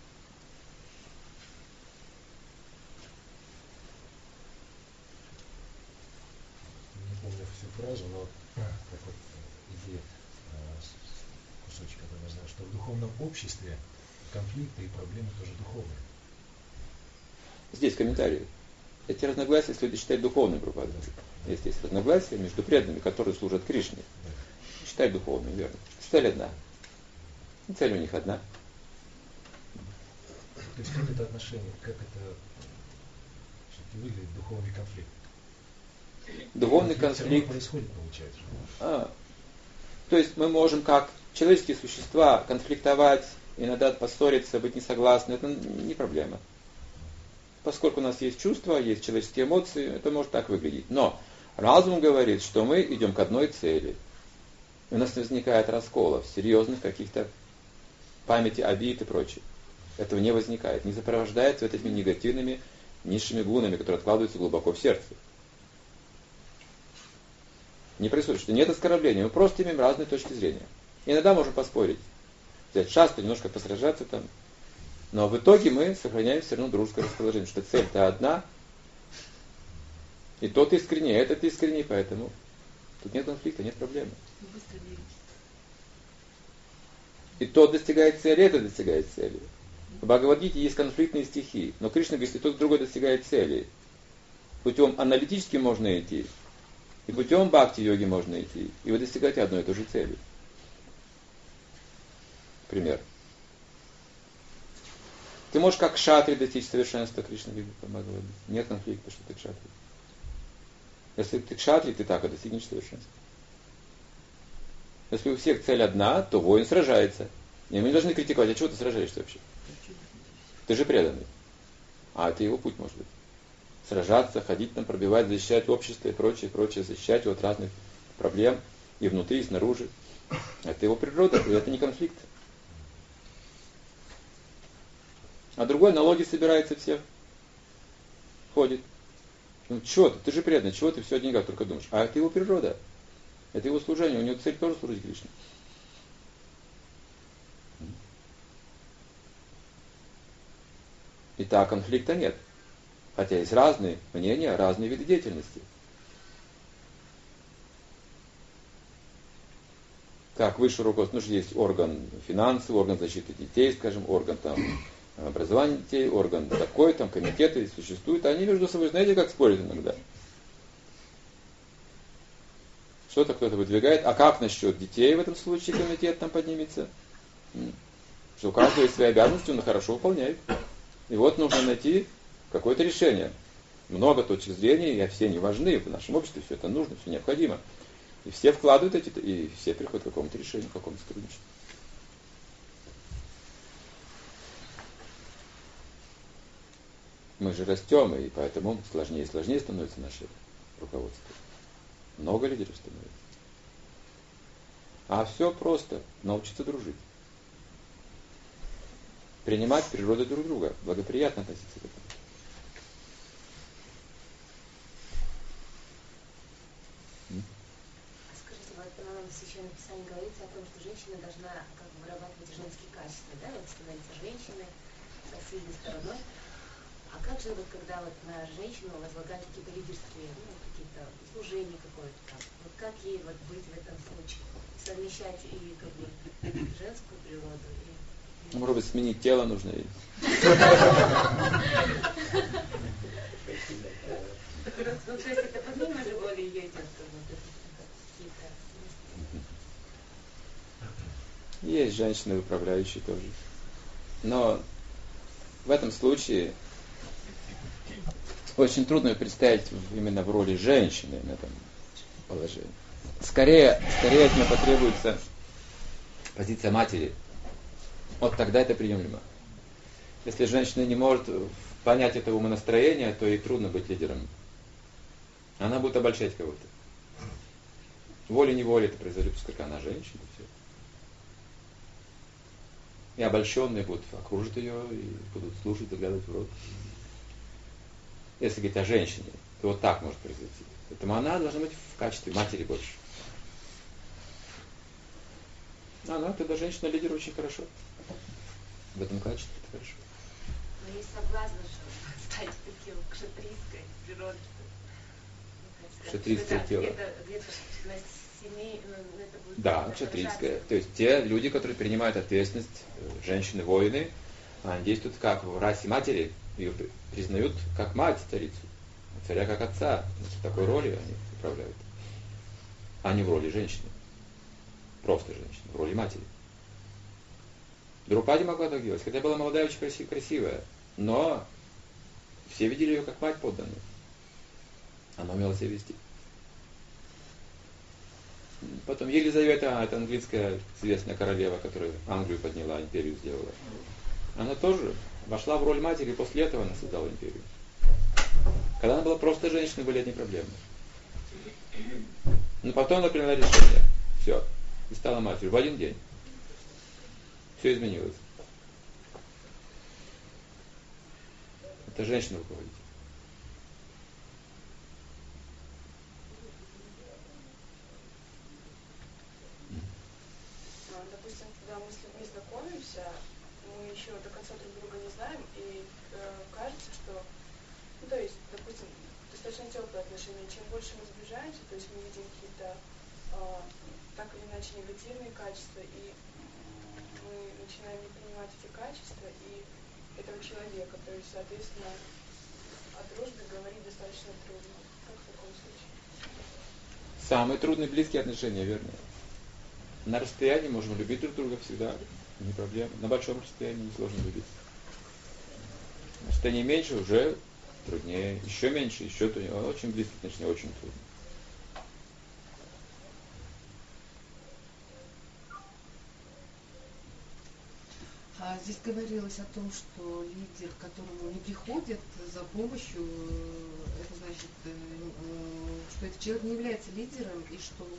I: Не помню всю фразу, но как вот идея, кусочек этого я знаю, что в духовном обществе конфликты и проблемы тоже духовные.
A: Здесь комментарии. Эти разногласия следует считать духовными, Прабхупада. Если есть разногласия между преданными, которые служат Кришне, считай духовными, верно. Цель одна. И цель у них одна.
I: То есть как это отношение, как это все-таки выглядит духовный конфликт?
A: Духовный
I: Все равно
A: конфликт.
I: происходит, получается.
A: То есть мы можем как человеческие существа конфликтовать, иногда поссориться, быть несогласны. Это не проблема. Поскольку у нас есть чувства, есть человеческие эмоции, это может так выглядеть. Но разум говорит, что мы идем к одной цели. И у нас не возникает расколов, серьезных каких-то памяти, обид и прочее. Этого не возникает. Не сопровождается вот этими негативными, низшими гунами, которые откладываются глубоко в сердце. Не происходит, что нет оскорбления, мы просто имеем разные точки зрения. Иногда можем поспорить, взять шасту, немножко посражаться там. Но в итоге мы сохраняем все равно дружеское расположение, что цель-то одна, и тот искренний, этот искренний, поэтому тут нет конфликта, нет проблемы. И тот достигает цели, этот достигает цели. В Бхагавад-гите есть конфликтные стихи, но Кришна говорит, что тот другой достигает цели. Путем аналитическим можно идти, и путем бхакти-йоги можно идти, и вы достигаете одной и той же цели. Пример. Ты можешь как кшатри достичь совершенства, Кришна говорит по Бхагавад-гите. Нет конфликта, что ты кшатри. Если ты кшатри, ты так и достигнешь совершенства. Если у всех цель одна, то воин сражается. И мы не должны критиковать, а чего ты сражаешься вообще? Ты же преданный. А это его путь может быть. Сражаться, ходить там, пробивать, защищать общество и прочее, защищать его от разных проблем и внутри, и снаружи. Это его природа, и это не конфликт. А другой налоги собирается всех. Ходит. Ну чего ты же преданный, чего ты все о деньгах только думаешь? А это его природа. Это его служение, у него цель тоже служить Кришне. Итак, конфликта нет. Хотя есть разные мнения, разные виды деятельности. Как высшее руководство, ну же есть орган финансовый, орган защиты детей, скажем, орган там образования детей, орган такой, там комитеты существуют, а они между собой, знаете, как спорят иногда. Что-то кто-то выдвигает, а как насчет детей в этом случае комитет там поднимется? Что у каждого есть свои обязанности, он хорошо выполняет. И вот нужно найти какое-то решение. Много точек зрения, и все не важны. В нашем обществе все это нужно, все необходимо. И все вкладывают эти, и все приходят к какому-то решению, к какому-то сотрудничеству. Мы же растем, и поэтому сложнее и сложнее становится наше руководство. Много лидеров становится. А все просто. Научиться дружить. Принимать природу друг друга. Благоприятно относиться к этому.
G: Скажите, вот в Священном Писании говорится о том, что женщина должна как бы вырабатывать женские качества, да, вот становиться женщиной, со сильной стороной. А как же вот когда вот на женщину возлагают какие-то лидерские, ну, какие-то служения какое-то там, вот как ей вот быть в этом случае? Совмещать и как бы женскую природу и...
A: Ну, может быть, сменить тело нужно ей.
G: Ну, то есть это помимо же воли ее идет, как бы, какие-то...
A: Есть женщины, управляющие тоже. Но в этом случае очень трудно представить именно в роли женщины на этом положении. Скорее от нее потребуется позиция матери. Вот тогда это приемлемо. Если женщина не может понять этого умонастроения, то ей трудно быть лидером. Она будет обольщать кого-то. Волей-неволей это произойдет, поскольку она женщина. Все. И обольщенные будут окружат ее и будут слушать, заглядывать в рот. Если говорить о женщине, то вот так может произойти. Поэтому она должна быть в качестве матери больше. Она, тогда женщина-лидер очень хорошо. В этом качестве это хорошо.
G: Но есть соблазн, что стать таким кшатрийской природой.
A: Кшатрийское тело.
G: Это где-то на семей, это будет.
A: Да, кшатрийское. То есть те люди, которые принимают ответственность, женщины-воины, они действуют как в расе матери, ее признают как мать царицу, царя как отца. В такой роли они управляют. А не в роли женщины. Просто женщины, в роли матери. Друпади могла так делать, хотя была молодая, очень красивая, но все видели ее как мать подданную. Она умела себя вести. Потом Елизавета, это английская известная королева, которая Англию подняла, империю сделала. Она тоже вошла в роль матери, и после этого она создала империю. Когда она была просто женщиной, были одни проблемы. Но потом она приняла решение. Все. И стала матерью в один день. Все изменилось. Это женщина руководитель.
H: Допустим, когда мы с людьми знакомимся, мы еще до конца друг друга не знаем, и кажется, что, ну, то есть, допустим, достаточно теплые отношения. Чем больше мы сближаемся, то есть мы видим какие-то так или иначе негативные качества, и мы начинаем не понимать эти качества и этого человека, то есть, соответственно, о дружбе говорить достаточно трудно. Как в таком случае?
A: Самые трудные близкие отношения, верно. На расстоянии можем любить друг друга всегда, не проблема. На большом расстоянии несложно любить. На расстоянии меньше уже труднее, еще меньше, еще труднее. Очень близкие отношения, очень трудно.
J: Здесь говорилось о том, что лидер, к которому не приходят за помощью, это значит, что этот человек не является лидером, и что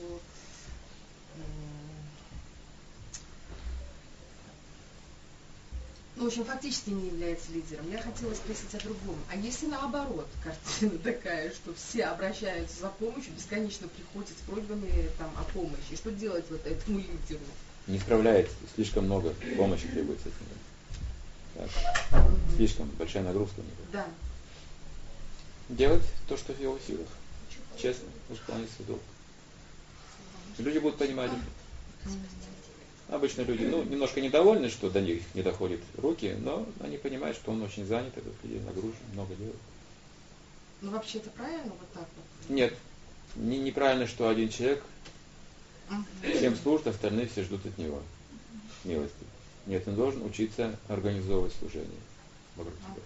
J: в общем, фактически не является лидером. Я хотела спросить о другом. А если наоборот картина такая, что все обращаются за помощью, бесконечно приходят с просьбами там, о помощи, что делать вот этому лидеру?
A: Не справляется, слишком много помощи требуется от него. Так. Слишком большая нагрузка на него.
J: Да.
A: Делать то, что в его силах. Честно, исполнять свой долг. Люди будут понимать. Обычно люди, немножко недовольны, что до них не доходят руки, но они понимают, что он очень занят, этот людей нагружен, много делает.
J: Ну вообще это правильно вот так вот?
A: Нет, неправильно, что один человек всем служит, остальные все ждут от него милости. Нет, он должен учиться организовывать служение вокруг себя.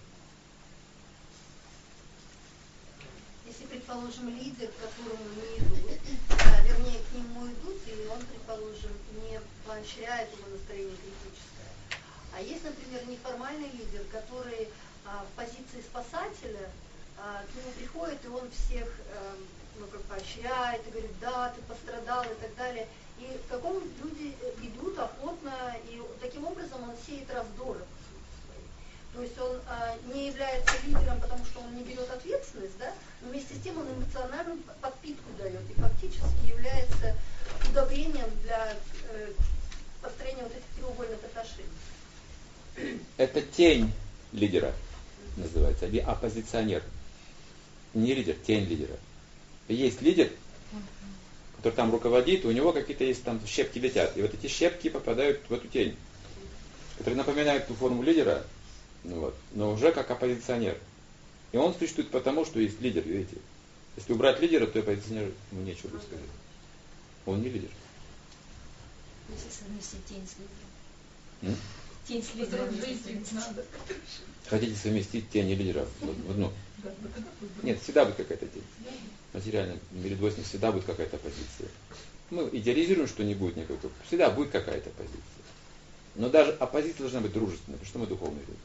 E: Если, предположим, лидер, к которому не идут, вернее, к нему идут, и он, предположим, не поощряет его настроение критическое. А есть, например, неформальный лидер, который в позиции спасателя к нему приходит, и он всех поощряет, и говорит, да, ты пострадал и так далее. И к какому люди идут охотно, и таким образом он сеет раздоры. То есть он не является лидером, потому что он не берет ответственность, да, но вместе с тем он эмоциональную подпитку дает и фактически является удобрением для построения вот этих треугольных отношений.
A: Это тень лидера называется, или оппозиционер. Не лидер, тень лидера. Есть лидер, который там руководит, у него какие-то есть там щепки летят, и вот эти щепки попадают в эту тень, которая напоминает ту форму лидера, но уже как оппозиционер. И он существует потому, что есть лидер, видите. Если убрать лидера, то оппозиционер нечего будет сказать. Он не лидер.
K: Если совместить тень с лидером. Тень с лидером надо.
A: Хотите совместить тень и лидера в одну? Нет, всегда будет какая-то тень. Материально, в мире двойственности всегда будет какая-то позиция. Мы идеализируем, что не будет никакой. Всегда будет какая-то позиция. Но даже оппозиция должна быть дружественной, потому что мы духовные люди.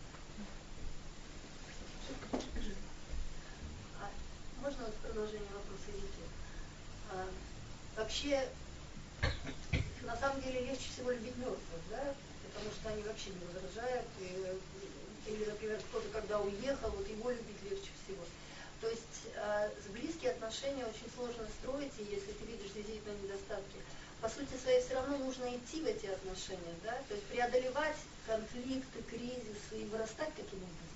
E: Можно вот продолжение вопроса идти? Вообще, на самом деле легче всего любить мертвых, да? Это потому что они вообще не возражают. Или, например, кто-то, когда уехал, вот его любить легче всего. То есть близкие отношения очень сложно строить, и если ты видишь действительно недостатки, по сути своей все равно нужно идти в эти отношения, да? То есть преодолевать конфликты, кризисы и вырастать таким образом.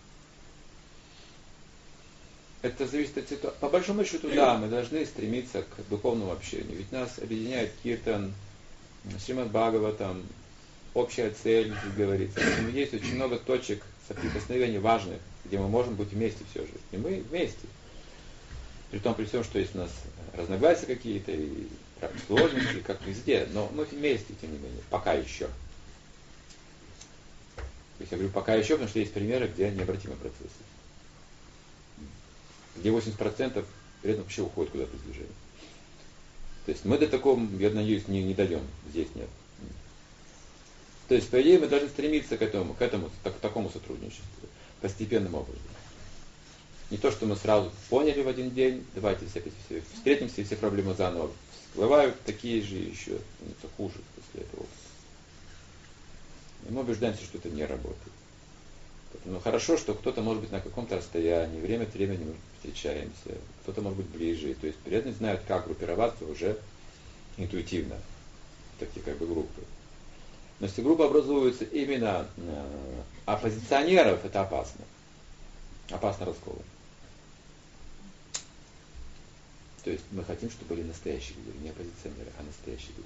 A: Это зависит от ситуации. По большому счету, да, мы должны стремиться к духовному общению. Ведь нас объединяет Киртан, Шримад Бхагаватам, общая цель, как говорится. Есть очень много точек соприкосновения важных, где мы можем быть вместе все же. И мы вместе. При всем, что есть у нас разногласия какие-то и сложности, как везде, но мы вместе, тем не менее, пока еще. То есть я говорю пока еще, потому что есть примеры, где необратимые процессы. Где 80% при этом вообще уходит куда-то из движения. То есть мы до такого, я надеюсь, не дойдем. Здесь нет. То есть, по идее, мы должны стремиться к такому сотрудничеству, постепенным образом. Не то, что мы сразу поняли в один день, давайте все встретимся, и все проблемы заново всплывают, такие же еще, это хуже после этого. И мы убеждаемся, что это не работает. Поэтому хорошо, что кто-то может быть на каком-то расстоянии, время от времени мы встречаемся, кто-то может быть ближе. То есть преданные знают, как группироваться уже интуитивно, такие как бы группы. Но если группа образуется именно оппозиционеров, это опасно. Опасно расколом. То есть мы хотим, чтобы были настоящие лидеры, не оппозиционеры, а настоящие лидеры.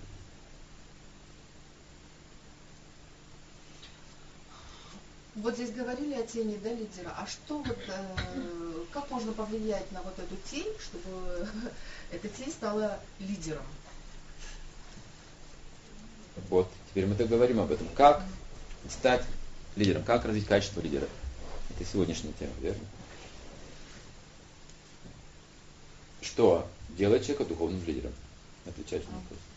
J: Вот здесь говорили о тени, да, лидера. А что вот, как можно повлиять на вот эту тень, чтобы эта тень стала лидером?
A: Вот, теперь мы так говорим об этом. Как стать лидером, как развить качество лидера. Это сегодняшняя тема, верно? Что делает человека духовным лидером? Отвечайте на вопрос.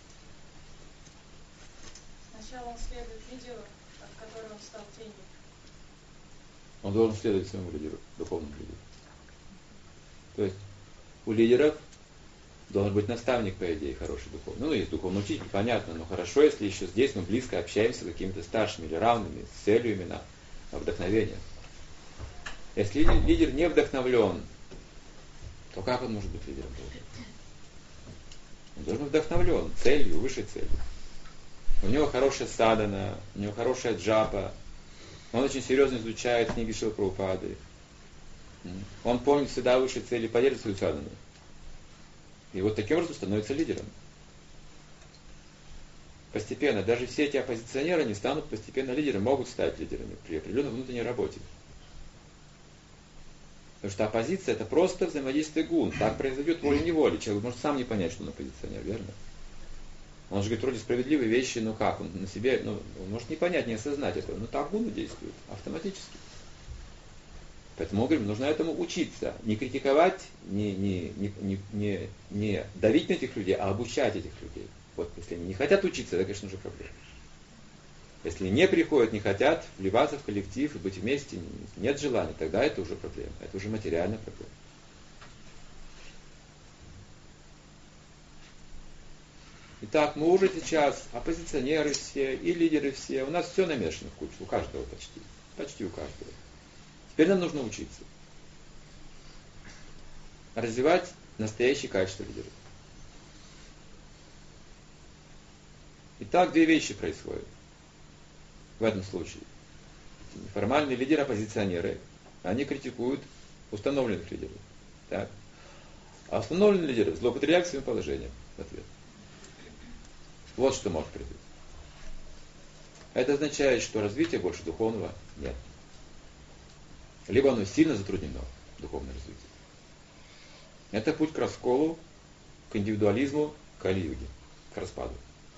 H: Сначала он следует лидеру, от которого он стал тенью.
A: Он должен следовать своему лидеру, духовному лидеру. То есть у лидеров должен быть наставник, по идее, хороший духовный. Ну, есть духовный учитель, понятно, но хорошо, если еще здесь мы близко общаемся с какими-то старшими или равными, с целью именно вдохновения. Если лидер не вдохновлен, то как он может быть лидером? Он должен быть вдохновлен целью, высшей целью. У него хорошая садхана, у него хорошая джапа, он очень серьезно изучает книги Шрилы Прабхупады. Он помнит всегда высшие цели, поддерживает свою садхану. И вот таким образом становится лидером. Постепенно, даже все эти оппозиционеры не станут постепенно лидерами, могут стать лидерами при определенной внутренней работе. Потому что оппозиция это просто взаимодействие гун. Так произойдет волей-неволей. Человек может сам не понять, что он оппозиционер, верно? Он же говорит вроде справедливые вещи, но как? Он на себе, он может не понять, не осознать этого. Но так гуны действуют автоматически. Поэтому мы говорим, нужно этому учиться. Не критиковать, не давить на этих людей, а обучать этих людей. Вот если они не хотят учиться, это, конечно же, проблема. Если не приходят, не хотят вливаться в коллектив и быть вместе, нет желания, тогда это уже проблема. Это уже материальная проблема. Итак, мы уже сейчас оппозиционеры все и лидеры все. У нас все намешано в кучу, у каждого почти. Почти у каждого. Теперь нам нужно учиться. Развивать настоящее качество лидеров. Итак, две вещи происходят в этом случае. Неформальные лидеры, оппозиционеры, они критикуют установленных лидеров. Так. А установленные лидеры злоупотребляют своим положением в ответ. Вот что может произойти. Это означает, что развития больше духовного нет. Либо оно сильно затруднено, духовное развитие. Это путь к расколу, к индивидуализму, к кали-юге, к распаду.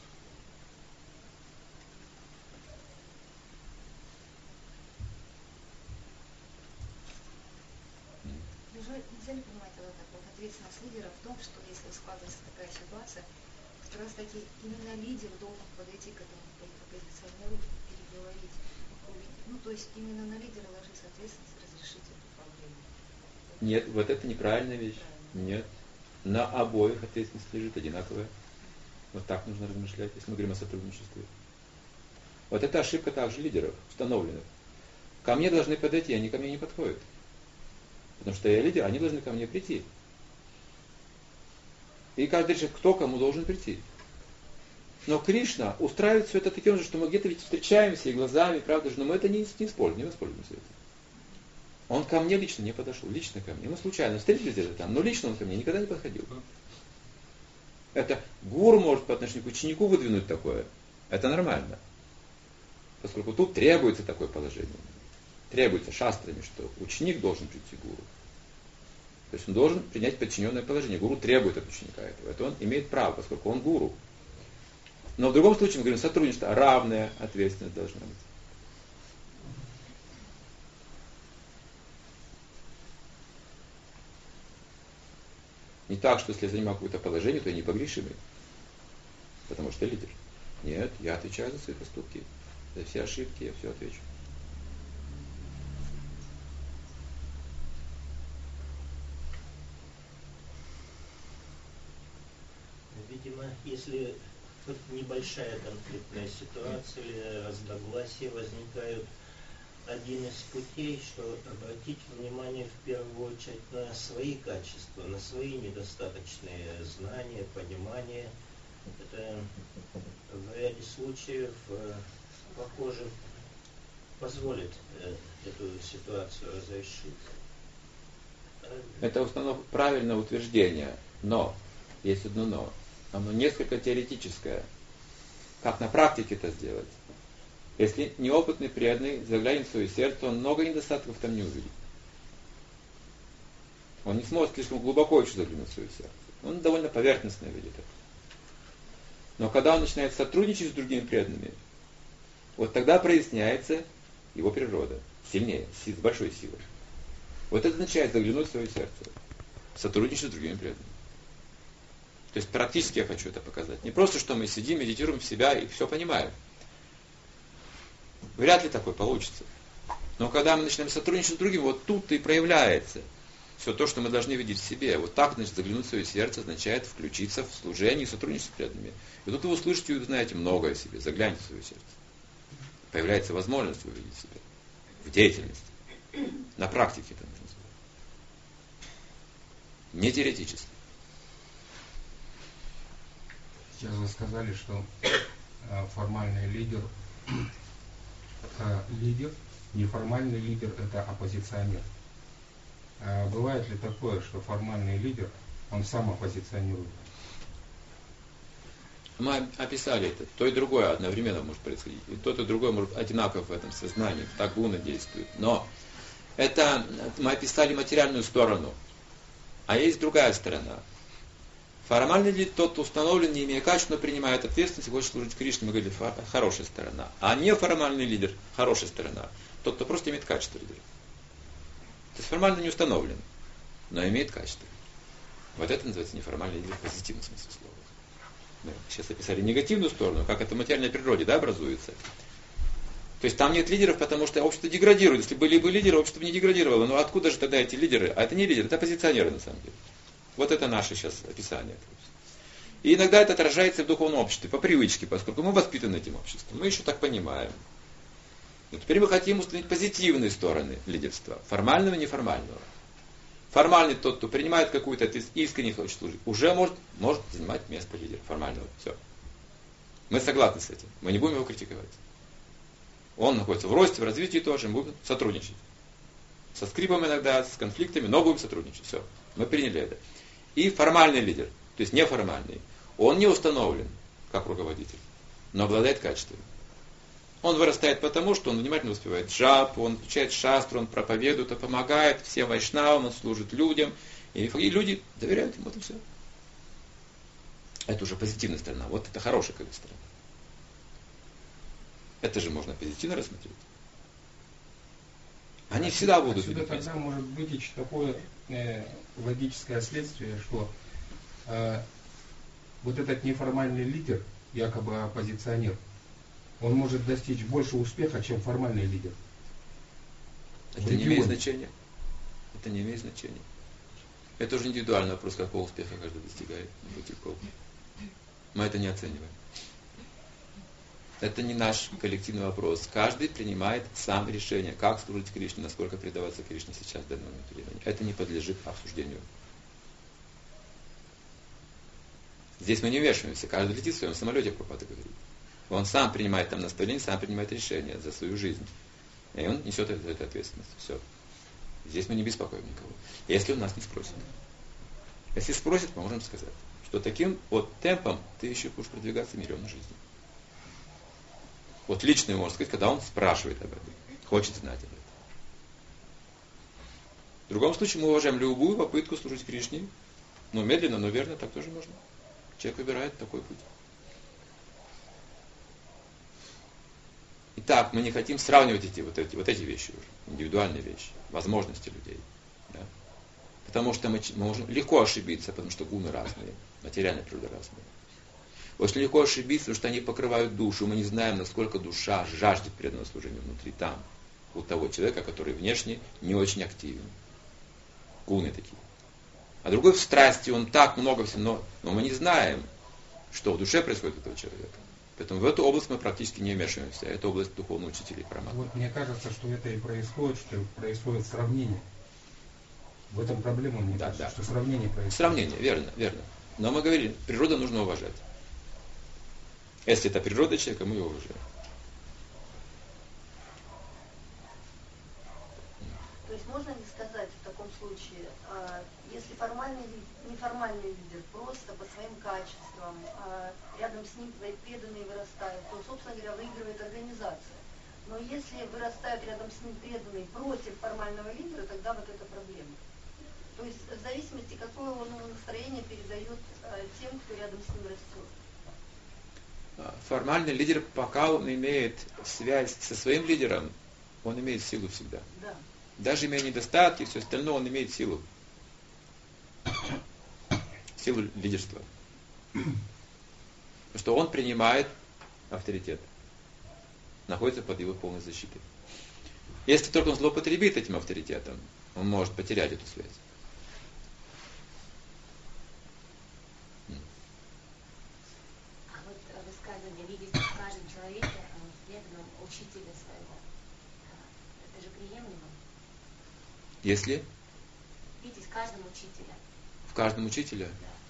G: Нельзя ли понимать вот ответственность лидера в том, что если складывается такая ситуация, как раз таки именно лидер должен подойти к этому оппозиционеру, переговорить. Ну, то есть именно на лидера ложится ответственность разрешить эту проблему.
A: Нет, вот это неправильная вещь. Нет. На обоих ответственность лежит одинаковая. Вот так нужно размышлять, если мы говорим о сотрудничестве. Вот это ошибка также лидеров, установленных. Ко мне должны подойти, они ко мне не подходят. Потому что я лидер, они должны ко мне прийти. И каждый решит, кто кому должен прийти. Но Кришна устраивает все это таким же, что мы где-то ведь встречаемся и глазами, правда же, но мы это не воспользуемся этим. Он ко мне лично не подошел, лично ко мне. Мы случайно встретились где-то там, но лично он ко мне никогда не подходил. Это гуру может по отношению к ученику выдвинуть такое. Это нормально. Поскольку тут требуется такое положение. Требуется шастрами, что ученик должен прийти к гуру. То есть он должен принять подчиненное положение. Гуру требует от ученика этого. Это он имеет право, поскольку он гуру. Но в другом случае мы говорим, сотрудничество, равная ответственность должна быть. Не так, что если я занимаю какое-то положение, то я непогрешимый. Потому что лидер. Нет, я отвечаю за свои поступки. За все ошибки я все отвечу.
L: Видимо, если вот небольшая конфликтная ситуация или разногласия возникают, один из путей, что обратить внимание в первую очередь на свои качества, на свои недостаточные знания, понимание. Это в ряде случаев, похоже, позволит эту ситуацию разрешить.
A: Это правильное утверждение, но, есть одно но, оно несколько теоретическое. Как на практике это сделать? Если неопытный преданный заглянет в свое сердце, он много недостатков там не увидит. Он не сможет слишком глубоко еще заглянуть в свое сердце. Он довольно поверхностно видит это. Но когда он начинает сотрудничать с другими преданными, вот тогда проясняется его природа. Сильнее, с большой силой. Вот это означает заглянуть в свое сердце. Сотрудничать с другими преданными. То есть практически я хочу это показать. Не просто, что мы сидим, медитируем в себя и все понимаем. Вряд ли такое получится. Но когда мы начинаем сотрудничать с другими, вот тут и проявляется все то, что мы должны видеть в себе. Вот так, значит, заглянуть в свое сердце означает включиться в служение и сотрудничество с преданными. И тут вы услышите и узнаете многое о себе. Загляните в свое сердце. Появляется возможность увидеть себя в деятельности. На практике это нужно сделать. Не теоретически.
M: Сейчас вы сказали, что формальный лидер, неформальный лидер – это оппозиционер. Бывает ли такое, что формальный лидер, он сам оппозиционирует?
A: Мы описали это. То и другое одновременно может происходить. И тот, и другой может одинаково в этом сознании. Так гуна действует. Но это мы описали материальную сторону. А есть другая сторона. Формальный лидер тот, кто установлен, не имея качества, но принимает ответственность и хочет служить Кришне. Мы говорили, хорошая сторона. А неформальный лидер, хорошая сторона. Тот, кто просто имеет качество лидера. То есть формально не установлен, но имеет качество. Вот это называется неформальный лидер в позитивном смысле слова. Мы сейчас описали негативную сторону, как это в материальной природе, да, образуется. То есть там нет лидеров, потому что общество деградирует. Если были бы лидеры, общество бы не деградировало. Но откуда же тогда эти лидеры? А это не лидеры, это оппозиционеры на самом деле. Вот это наше сейчас описание. И иногда это отражается в духовном обществе, по привычке, поскольку мы воспитаны этим обществом. Мы еще так понимаем. Но теперь мы хотим установить позитивные стороны лидерства. Формального и неформального. Формальный тот, кто принимает какую-то ответственность, искренне хочет служить, уже может занимать место лидера формального. Все. Мы согласны с этим. Мы не будем его критиковать. Он находится в росте, в развитии тоже, мы будем сотрудничать. Со скрипом иногда, с конфликтами, но будем сотрудничать. Все. Мы приняли это. И формальный лидер, то есть неформальный, он не установлен как руководитель, но обладает качествами. Он вырастает потому, что он внимательно успевает джап, он изучает шастру, он проповедует, он помогает всем вайшнавам, он служит людям, и люди доверяют ему, это все. Это уже позитивная сторона, вот это хорошая как бы сторона. Это же можно позитивно рассмотреть. Они всегда будут
M: отсюда тогда может вытечь такое логическое следствие, что вот этот неформальный лидер, якобы оппозиционер, он может достичь больше успеха, чем формальный лидер.
A: Это не имеет значения. Это не имеет значения. Это уже индивидуальный вопрос, какого успеха каждый достигает на пути к Богу. Мы это не оцениваем. Это не наш коллективный вопрос. Каждый принимает сам решение, как служить Кришне, насколько предаваться Кришне сейчас в данный момент времени. Это не подлежит обсуждению. Здесь мы не вмешиваемся. Каждый летит в своем самолете, Прабхупада говорит. Он сам принимает там наставление, сам принимает решение за свою жизнь. И он несет эту ответственность. Все. Здесь мы не беспокоим никого. Если он нас не спросит. Если спросит, мы можем сказать, что таким вот темпом ты еще будешь продвигаться миллион жизней. Вот лично можно сказать, когда он спрашивает об этом, хочет знать об этом. В другом случае мы уважаем любую попытку служить Кришне, но медленно, но верно, так тоже можно. Человек выбирает такой путь. Итак, мы не хотим сравнивать вот эти вещи уже, индивидуальные вещи, возможности людей. Да? Потому что мы можем легко ошибиться, потому что гуны разные, материальная природа разная. Очень легко ошибиться, потому что они покрывают душу. Мы не знаем, насколько душа жаждет преданного служения внутри там, у того человека, который внешне не очень активен. Гуны такие. А другой в страсти, он так много всего, но мы не знаем, что в душе происходит у этого человека. Поэтому в эту область мы практически не вмешиваемся. Это область духовных учителей Параматмы.
M: Вот мне кажется, что это и происходит, что происходит сравнение. В этом проблема, мне кажется, что сравнение происходит.
A: Сравнение, верно, верно. Но мы говорили, природу нужно уважать. Если это природа человека, мы ее уважаем.
E: То есть можно ли сказать в таком случае, если неформальный лидер просто по своим качествам, рядом с ним твои преданные вырастают, то, собственно говоря, выигрывает организация. Но если вырастают рядом с ним преданные против формального лидера, тогда вот это проблема. То есть в зависимости, какое он настроение передает тем, кто рядом с ним растет.
A: Формальный лидер, пока он имеет связь со своим лидером, он имеет силу всегда.
E: Да.
A: Даже имея недостатки, все остальное, он имеет силу. Силу лидерства. Потому что он принимает авторитет. Находится под его полной защитой. Если только он злоупотребит этим авторитетом, он может потерять эту связь.
G: А вот высказывание видеть в каждом человеке преданном учителя своего. Это же приемлемо?
A: Если?
G: Видеть в каждом учителя.
A: В каждом учителе?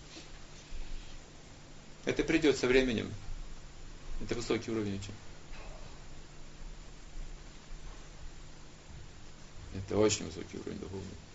G: Да.
A: Это придет со временем. Это высокий уровень очень. Это очень высокий уровень духовный.